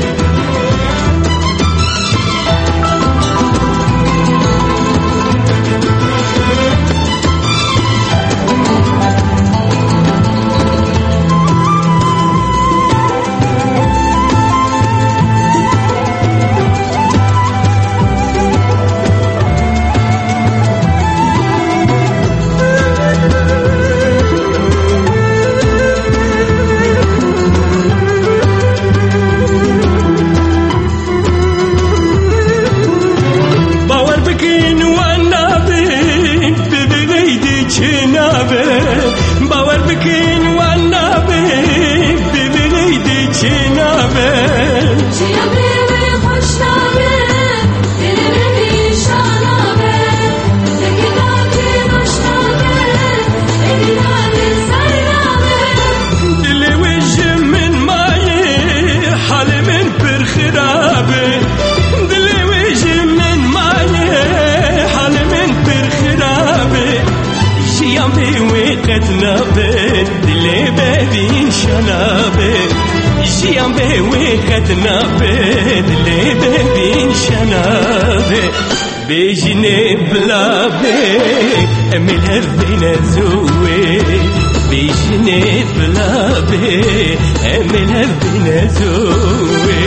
بيجني بلا بي أمل بنزوي بيجني بلا بي أمل بنزوي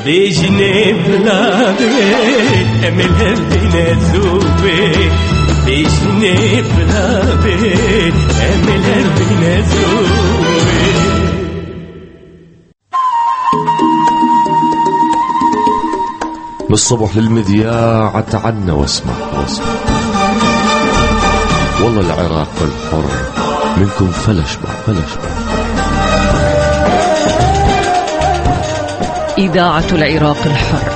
بيجني بلا بي من هالدنا زوبي بيجني بلا بي من هالدنا زوبي. بالصبح للمذياع تعنا واسمع واسمع والله العراق الحر منكم فلشبع فلشبع. إذاعة العراق الحر.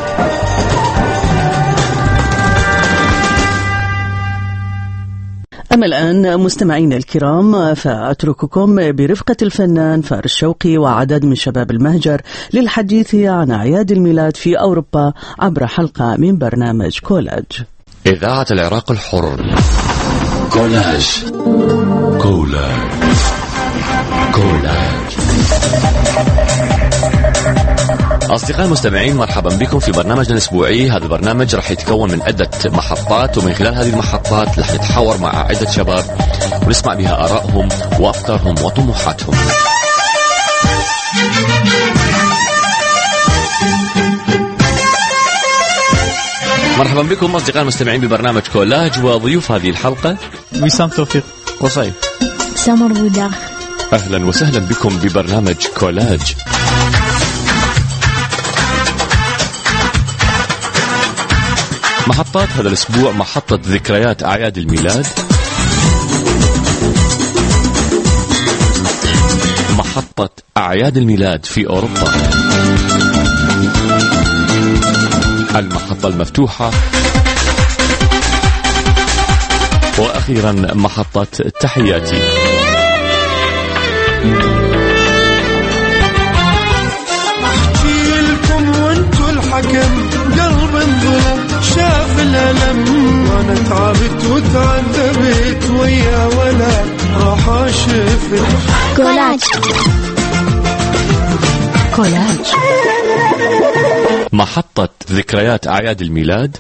أما الآن مستمعينا الكرام فأترككم برفقة الفنان فارس شوقي وعدد من شباب المهجر للحديث عن أعياد الميلاد في أوروبا عبر حلقة من برنامج كولاج. إذاعة العراق الحر. كولاج كولاج كولاج. أصدقائي المستمعين، مرحبا بكم في برنامجنا الأسبوعي. هذا البرنامج راح يتكون من عدة محطات، ومن خلال هذه المحطات راح نتحاور مع عدة شباب ونسمع بها آرائهم وأفكارهم وطموحاتهم. مرحبا بكم أصدقائي المستمعين ببرنامج كولاج، وضيوف هذه الحلقة وسام توفيق قصيب سمر بوداخ. أهلا وسهلا بكم ببرنامج كولاج. محطات هذا الأسبوع: محطة ذكريات أعياد الميلاد، محطة أعياد الميلاد في أوروبا، المحطة المفتوحة، وأخيرا محطة تحياتي. أحكي لكم وانتو الحكم، قلب انظلم شاف الألم، وانا تعبت وتعذبت ويا ولا راح اشوفك. كولاج كولاج. محطة ذكريات أعياد الميلاد.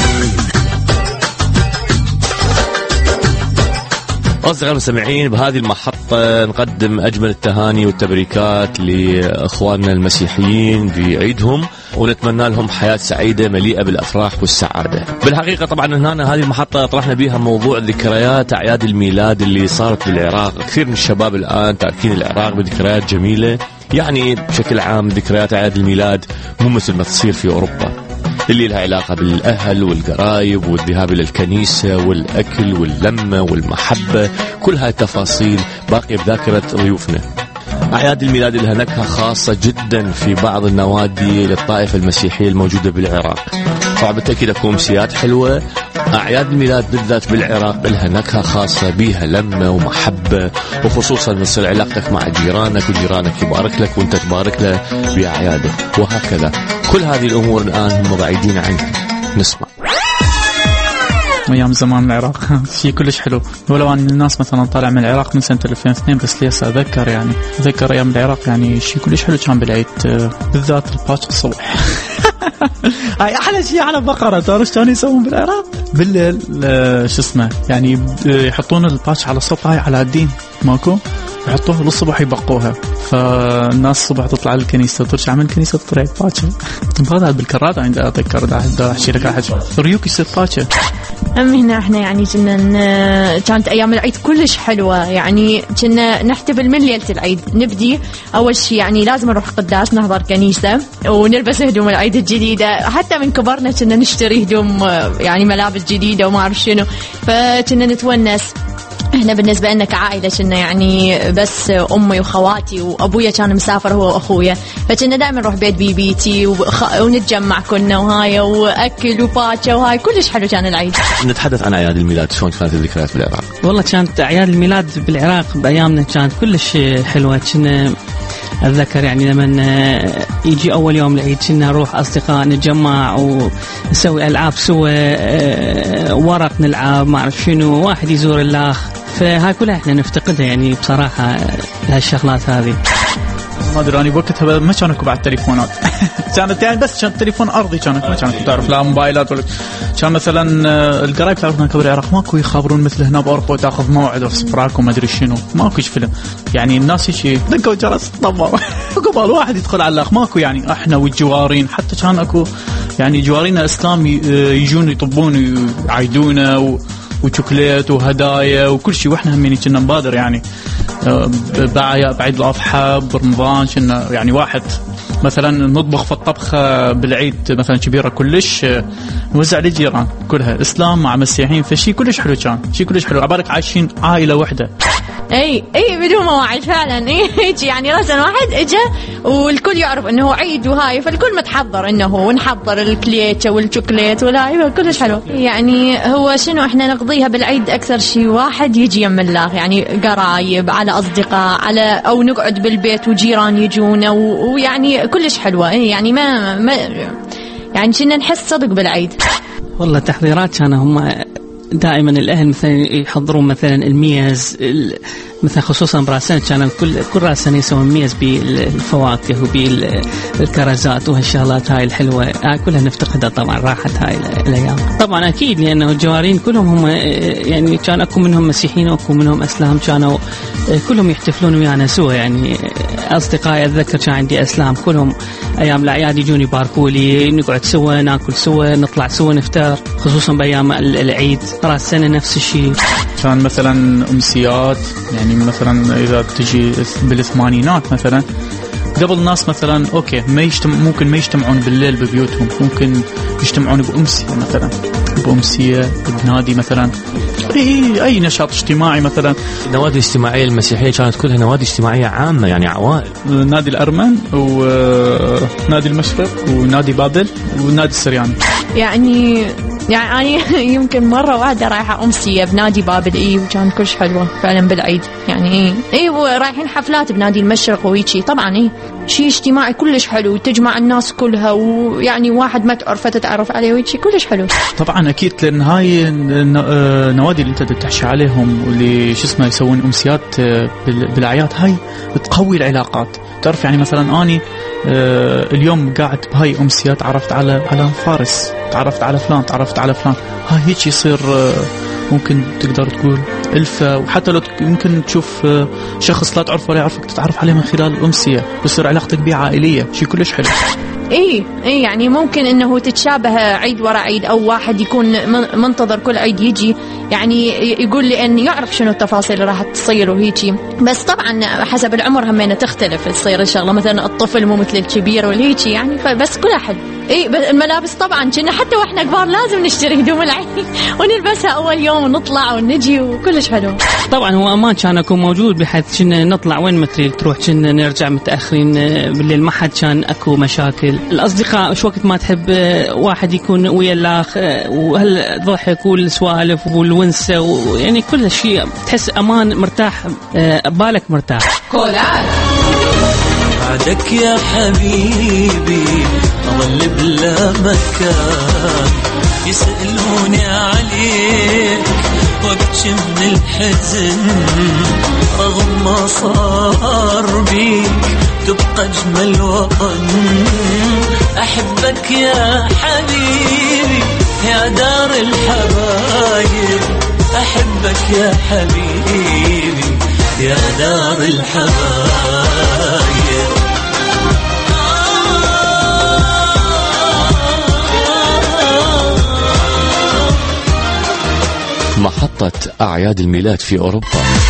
أصدقائي المستمعين، بهذه المحطة نقدم أجمل التهاني والتبريكات لإخواننا المسيحيين بعيدهم، ونتمنى لهم حياة سعيدة مليئة بالأفراح والسعادة. بالحقيقة طبعا هنا هذه المحطة طرحنا بها موضوع ذكريات أعياد الميلاد اللي صارت بالعراق. كثير من الشباب الآن تاركين العراق بذكريات جميلة، يعني بشكل عام ذكريات أعياد الميلاد مو مثل ما تصير في أوروبا، اللي لها علاقة بالأهل والقرايب والذهاب إلى الكنيسة والأكل واللمة والمحبة. كل هاي التفاصيل باقية بذاكرة ضيوفنا. أعياد الميلاد لها نكهة خاصة جدا في بعض النوادي للطائفة المسيحية الموجودة بالعراق. طبعا بالتأكيد أكو أمسيات حلوة. أعياد الميلاد بالذات بالعراق لها نكهة خاصة، بيها لمة ومحبة، وخصوصا من تصير علاقتك مع جيرانك وجيرانك يبارك لك وانت تبارك له بأعياده، وهكذا. كل هذه الأمور الآن هم بعيدين عنك. نسمع. أيام زمان العراق شيء كلش حلو، ولو أن الناس مثلا طالع من العراق من سنة ألفين واثنين، بس ليس أذكر يعني أذكر أيام العراق يعني شيء كلش حلو كان بالعيد، بالذات الباكر الصبح. هاي أحلى شيء على بقرة. تعرف كانوا يسوون بالعراق بالليل شو اسمه يعني يحطون الباكر على الصبح، هاي على الدين ماكو، يحطوها للصبح يبقوها، فالناس الصبح تطلع للكنيسة ترجع من الكنيسة تطلع باكر. بهذا بالكرات عندي أتذكر دا أحكي لك أحد ريوك يصير باكر. أم هنا إحنا يعني كنا كانت أيام العيد كلش حلوة، يعني كنا نحتفل من ليلة العيد. نبدي أول شيء يعني لازم نروح قداس نحضر كنيسة ونلبس هدوم العيد الجديدة، حتى من كبرنا كنا نشتري هدوم يعني ملابس جديدة وما أعرف شنو، فكنا نتونس. احنا بالنسبة لنا كعائلة كنا يعني بس أمي وخواتي وأبويا كان مسافر هو وأخويا، فكنا دائما نروح بيت بيبيتي وخ... ونتجمع كنا وهاي وأكل وباتشا وهاي كلش حلو كان العيد. نتحدث عن أعياد الميلاد، شلون كانت الذكريات بالعراق؟ والله كانت أعياد الميلاد بالعراق بأيامنا كانت كلش حلوة. كنا أتذكر يعني لما يجي أول يوم العيد كنا نروح أصدقاء نتجمع ونسوي ألعاب سوا، ورق نلعب ما أعرف شنو، واحد يزور الآخ، فهاي كلها إحنا نفتقدها يعني بصراحة هالشغلات هذه. ما ادري انا بوقتها ما كان اكو بعد تليفونات كانت يعني بس كان تليفون ارضي كان ما كان تعرف لا موبايلات ولا كان مثلا القرايب تعرفنا كبر العراق ماكو يخبرون مثل هنا باوروبا تاخذ موعد في سبراك وما ادري شنو ماكو فيلم يعني الناس شيء دقوا جرس طبعا قبل واحد يدخل على الاخ ماكو يعني احنا والجوارين حتى كان اكو يعني جوارينا اسلام يجون يطبون يعيدونا وشوكليت وهدايا وكل شيء واحنا همين كنا نبادر يعني بعيد الاضحى برمضان كنا يعني واحد مثلا نطبخ في الطبخه بالعيد مثلا كبيره كلش نوزع للجيران كلها اسلام مع مسيحيين فشي كلش حلو كان شيء كلش حلو عبالك عايشين عائله واحده اي اي بدون مواعيد فعلا اي يعني راسا واحد اجى والكل يعرف انه عيد وهاي فالكل متحضر انه ونحضر الكليتشه والشوكليت والهاي كلش حلو يعني هو شنو احنا نقضيها بالعيد اكثر شيء واحد يجي يم الله يعني قرايب على اصدقاء على او نقعد بالبيت وجيران يجونا ويعني كلش حلوه يعني ما, ما يعني كنا نحس صدق بالعيد. والله تحضيرات كان هم دائما الاهل مثلا يحضرون مثلا الميز مثلا خصوصا براسين كان كل كل راس سنه يسوون ميز بالفواكه وبالكرزات وهالشغلات هاي الحلوه هاي كلها نفتقدها طبعا راحت هاي الايام طبعا اكيد لانه الجوارين كلهم هم يعني كان اكو منهم مسيحيين واكو منهم اسلام كانوا كلهم يحتفلون ويانا سوا يعني اصدقائي اتذكر كان عندي اسلام كلهم ايام الاعياد يجون يباركوا لي نقعد سوا ناكل سوا نطلع سوا نفطر خصوصا بايام العيد راس سنه نفس الشيء كان مثلا امسيات يعني مثلا اذا تجي بالثمانينات مثلا قبل الناس مثلا اوكي ما يجتمع ممكن ما يجتمعون بالليل ببيوتهم ممكن يجتمعون بامسيه مثلا بامسيه بنادي مثلا اي اي نشاط اجتماعي مثلا النوادي الاجتماعيه المسيحيه كانت كلها نوادي اجتماعيه عامه يعني عوائل نادي الارمن ونادي المشرق ونادي بابل ونادي السرياني يعني يعني أنا يمكن مرة واحدة رايحة أمسية بنادي بابل إيه وكان كلش حلوة فعلا بالعيد يعني إيه إيه ورايحين حفلات بنادي المشرق ويشي طبعا إيه شيء اجتماعي كلش حلو تجمع الناس كلها ويعني واحد ما تعرفه تتعرف عليه ويشي كلش حلو طبعا أكيد لأن هاي النوادي اللي أنت تحكي عليهم واللي شو اسمه يسوون أمسيات بالأعياد هاي بتقوي العلاقات تعرف يعني مثلا أني آه اليوم قاعد بهاي أمسيات تعرفت على على فارس تعرفت على فلان تعرفت على فلان هاي هيك يصير آه ممكن تقدر تقول ألفة وحتى لو يمكن تشوف آه شخص لا تعرفه ولا يعرفك تتعرف عليه من خلال الأمسية بصير علاقتك بيه عائلية شيء كلش حلو. ايه ايه يعني ممكن انه تتشابه عيد ورا عيد او واحد يكون منتظر كل عيد يجي يعني يقول لي ان يعرف شنو التفاصيل اللي راح تصير وهيجي بس طبعا حسب العمر همينه تختلف تصير الشغله مثلا الطفل مو مثل الكبير والهيجي يعني فبس كلها حلو. ايه الملابس طبعا كنا حتى واحنا كبار لازم نشتري هدوم العيد ونلبسها اول يوم ونطلع ونجي وكلش حلو. طبعا هو امان كان اكون موجود بحيث كنا نطلع وين مثل تروح كنا نرجع متاخرين بالليل ما حد كان اكو مشاكل الأصدقاء شو وقت ما تحب واحد يكون ويا الأخ وهالضحك والسوالف والونسة ويعني كل شيء تحس أمان مرتاح بالك مرتاح. كولات بعدك يا حبيبي أظل بلا مكان يسألوني عليك وقت من الحزن رغم ما صار بيك تبقى أجمل وطن أحبك يا حبيبي يا دار الحبايب أحبك يا حبيبي يا دار الحبايب. محطة أعياد الميلاد في أوروبا.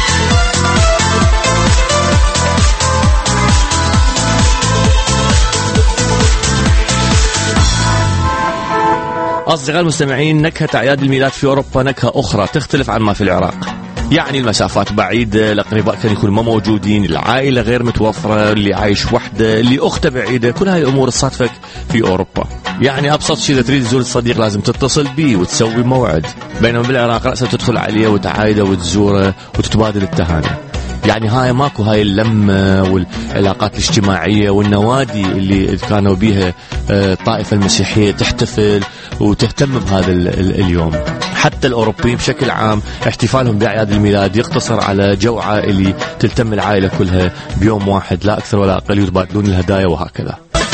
أصدقائي المستمعين نكهة أعياد الميلاد في أوروبا نكهة أخرى تختلف عن ما في العراق يعني المسافات بعيدة الأقرباء كانوا يكونوا ما موجودين العائلة غير متوفرة اللي عايش وحده اللي أخته بعيدة كل هاي الأمور تصادفك في أوروبا يعني أبسط شيء إذا تريد تزور الصديق لازم تتصل بيه وتسوي موعد بينما بالعراق رأسا تدخل عليه وتعايده وتزوره وتتبادل التهاني يعني هاي ماكو هاي اللمة والعلاقات الاجتماعية والنوادي اللي كانوا بيها الطائفة المسيحية تحتفل وتهتم بهذا اليوم حتى الأوروبيين بشكل عام احتفالهم بأعياد الميلاد يقتصر على جو عائلي، تلتم العائلة كلها بيوم واحد لا أكثر ولا أقل، يتبادلون الهدايا وهكذا.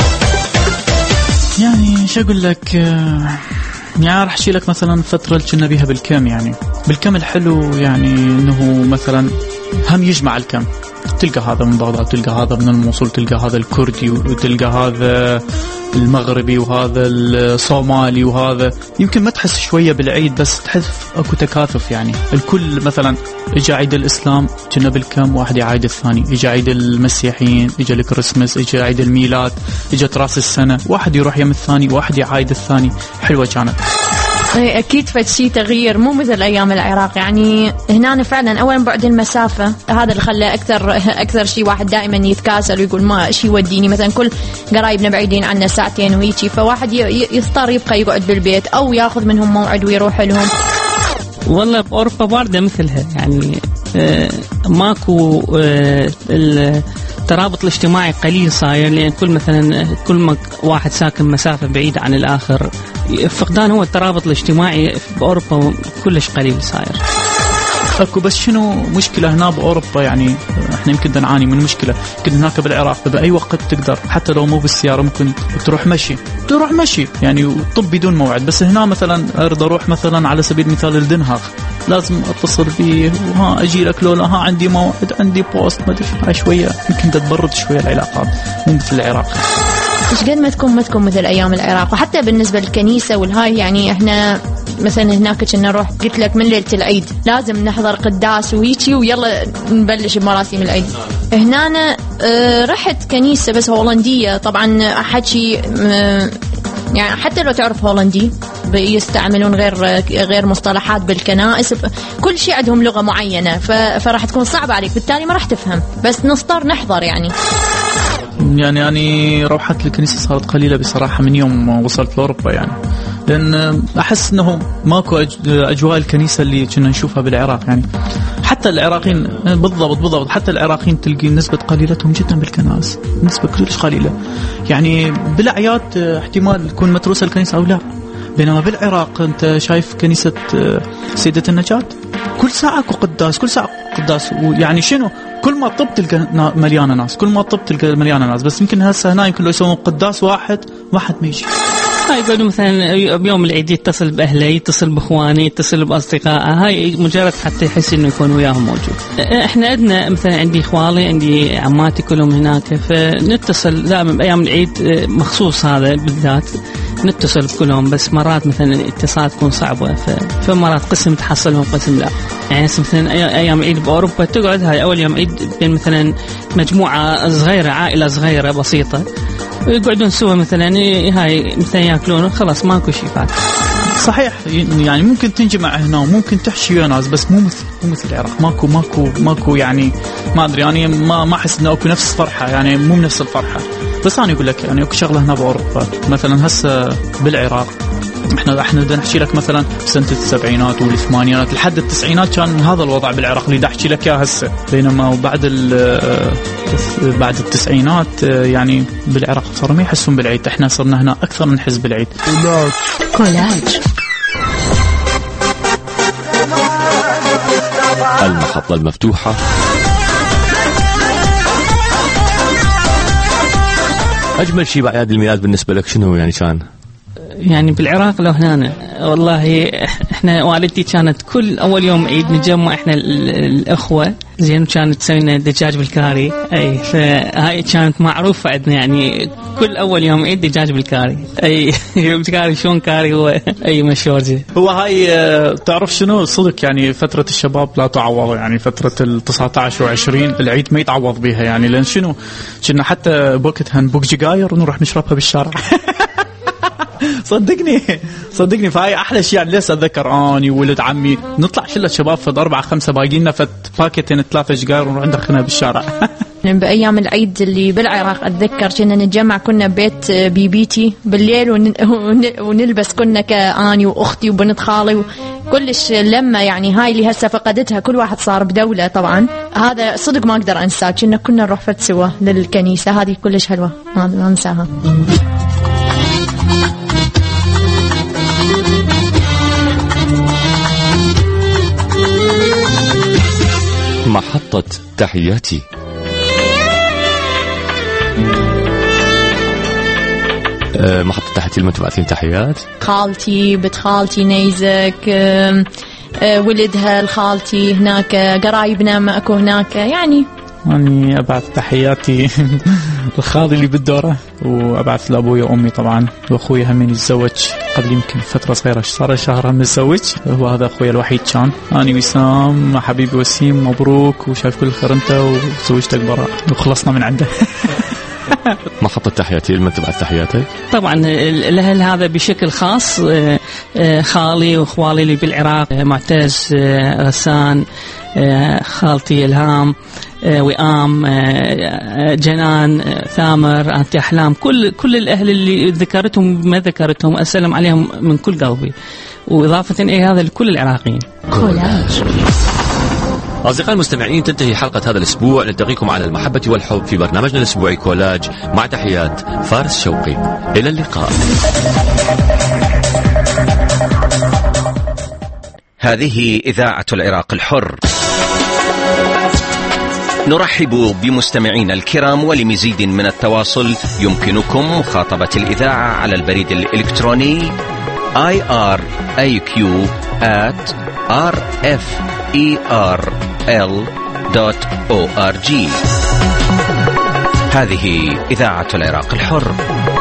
يعني شو أقول لك، يعني راح أحكي لك مثلا فترة كنا بيها بالكم، يعني بالكم الحلو يعني إنه مثلا هم يجمع الكم، تلقى هذا من بغداد، تلقى هذا من الموصل، تلقى هذا الكردي، وتلقى هذا المغربي، وهذا الصومالي، وهذا يمكن ما تحس شوية بالعيد بس تحس اكو تكاثف. يعني الكل مثلا اجى عيد الاسلام كنا بالكم واحد يعيد الثاني، اجى عيد المسيحيين، اجى الكريسماس، اجى عيد الميلاد، اجت راس السنة، واحد يروح يم الثاني، واحد يعيد الثاني. حلوة كانت. أكيد فشي تغيير مو مثل أيام العراق. يعني هنا فعلا أولا بعد المسافة هذا اللي خلى أكثر أكثر شيء واحد دائما يتكاسل ويقول ما شيء وديني، مثلا كل قرايبنا بعيدين عنا ساعتين ويجي، فواحد يضطر يبقى يقعد بالبيت أو ياخذ منهم موعد ويروح لهم. والله بأوروبا باردة مثلها، يعني آه ماكو آه الترابط الاجتماعي قليل صاير، لأن كل مثلا كل ما واحد ساكن مسافة بعيدة عن الآخر فقدان هو الترابط الاجتماعي بأوروبا كلش قليل صاير. اكو بس شنو مشكلة هنا بأوروبا، يعني احنا يمكن نعاني من مشكلة. يمكن هناك بالعراق بأي وقت تقدر حتى لو مو بالسيارة ممكن تروح مشي تروح مشي يعني وطب بدون موعد. بس هنا مثلا اريد اروح مثلا على سبيل المثال الدنهاغ لازم اتصل فيه وها اجي لك، لولا ها عندي موعد عندي بوست ما ادري شوية يمكن تتبرد شوية العلاقات مو مثل العراق. إيش قد ما تكون ما تكون مثل أيام العراق. وحتى بالنسبة للكنيسة والهاي، يعني إحنا مثلا هناك كنا نروح قلت لك من ليلة العيد لازم نحضر قداس وهيجي ويلا نبلش بمراسم العيد. هنا اه رحت كنيسة بس هولندية، طبعا حكي يعني حتى لو تعرف هولندي يستعملون غير غير مصطلحات بالكنائس، كل شيء عندهم لغة معينة، فراح تكون صعبة عليك بالتالي ما راح تفهم، بس نضطر نحضر. يعني يعني يعني روحات الكنيسة صارت قليلة بصراحة من يوم وصلت لأوروبا، يعني لأن أحس أنه ماكو أجواء الكنيسة اللي كنا نشوفها بالعراق. يعني حتى العراقيين بالضبط بالضبط حتى العراقيين تلقي نسبة قليلتهم جدا بالكنائس، نسبة كلش قليلة. يعني بالأعياد احتمال تكون متروسة الكنيسة أو لا، بينما بالعراق أنت شايف كنيسة سيدة النجاة كل ساعة قداس كل ساعة قداس، ويعني شنو كل ما طب تلقى مليانة ناس، كل ما طب تلقى مليانة ناس. بس يمكن هسه هنا يمكن لو يسوون قداس واحد واحد ما يجي. هاي يقولوا مثلا بيوم العيد يتصل بأهله، يتصل بإخوانه، يتصل بأصدقائه، هاي مجرد حتى يحس إنه يكون وياهم موجود. إحنا عندنا مثلا عندي إخوالي عندي عماتي كلهم هناك، فنتصل دائما بأيام العيد مخصوص هذا بالذات نتصل بكلهم. بس مرات مثلا الاتصال تكون صعبة، فمرات قسم تحصلهم قسم لا. يعني مثلا أيام عيد بأوروبا تقعد هاي أول يوم عيد بين مثلا مجموعة صغيرة عائلة صغيرة بسيطة يقعدون سوا مثلا هاي مثلا ياكلون خلاص ماكو شيء فات. صحيح يعني ممكن تنجمع هنا وممكن تحشي ويا ناس، بس مو مثل مو مثل العراق. ماكو ماكو ماكو يعني ما ادري يعني ما ما احس انه اكو نفس فرحه، يعني مو نفس الفرحه. بس انا اقول لك يعني اكو شغله هنا باوروبا مثلا هسه بالعراق احنا احنا بدنا نحكي لك مثلا سنه السبعينات والثمانينات لحد التسعينات كان هذا الوضع بالعراق اللي دا احكي لك اياه هسه. بينما بعد بعد التسعينات يعني بالعراق صاروا ما يحسون بالعيد، احنا صرنا هنا اكثر من حزب العيد. كولاج المحطة المفتوحة أجمل شيء بأعياد الميلاد بالنسبة لك شنو يعني كان؟ يعني بالعراق لو هنا والله احنا والدتي كانت كل اول يوم عيد نتجمع احنا الاخوه زين، كانت تسوي لنا دجاج بالكاري، اي فهاي كانت معروفه عندنا. يعني كل اول يوم عيد دجاج بالكاري، اي بالكاري شلون كاري هو اي مشهور زي هو هاي. تعرف شنو صدق يعني فتره الشباب لا تعوض، يعني فتره ال تسعة عشر وعشرين العيد ما يتعوض بها. يعني لان شنو كنا حتى بوقتها نبوق جقاير ونروح نشربها بالشارع. صدقني صدقني فهاي احلى شيء. يعني لسه اتذكر اني ولد عمي نطلع شله شباب في اربعه خمسه باقي لنا فت باكيتين ثلاثه جقار ونروح ندخلها بالشارع. بايام العيد اللي بالعراق اتذكر كنا نتجمع كنا ببيت بيبيتي بالليل ونلبس كنا كاني واختي وبنت خالي كلش لما يعني هاي اللي هسه فقدتها، كل واحد صار بدوله. طبعا هذا صدق ما اقدر انساه، كنا كنا نروح فت سوا للكنيسه، هذه كلش حلوه ما انساها. محطة تحياتي. أه محطة تحياتي لمن تبعثين تحيات؟ خالتي، بنت خالتي نيزك، أه أه ولدها، الخالتي هناك، قرايبنا ما اكو هناك يعني. أني أبعث تحياتي الخالي اللي بالدورة، وأبعث لأبوي وأمي طبعا، وأخوي همين يتزوج قبل يمكن فترة صغيرة، صار شهر هم متزوج، هو هذا أخوي الوحيد كان. أنا وسام حبيبي وسيم مبروك وشايف كل خير أنت وزوجتك براء وخلصنا من عنده. محطة تحياتي لمن تبعث تحياتك؟ طبعا الأهل هذا بشكل خاص، خالي وأخوالي اللي بالعراق، معتز، غسان، خالتي إلهام، وئام، جنان، ثامر، أنتي أحلام، كل كل الأهل اللي ذكرتهم ما ذكرتهم أسلم عليهم من كل قلبي، وإضافة إلى هذا لكل العراقيين. كولاج. أصدقائي المستمعين، تنتهي حلقة هذا الأسبوع. نلتقيكم على المحبة والحب في برنامجنا الأسبوعي كولاج، مع تحيات فارس شوقي. إلى اللقاء. هذه إذاعة العراق الحر. نرحب بمستمعينا الكرام، ولمزيد من التواصل يمكنكم مخاطبة الإذاعة على البريد الإلكتروني آي آر إيه كيو آت آر إف إي آر إل دوت أو آر جي. هذه إذاعة العراق الحر.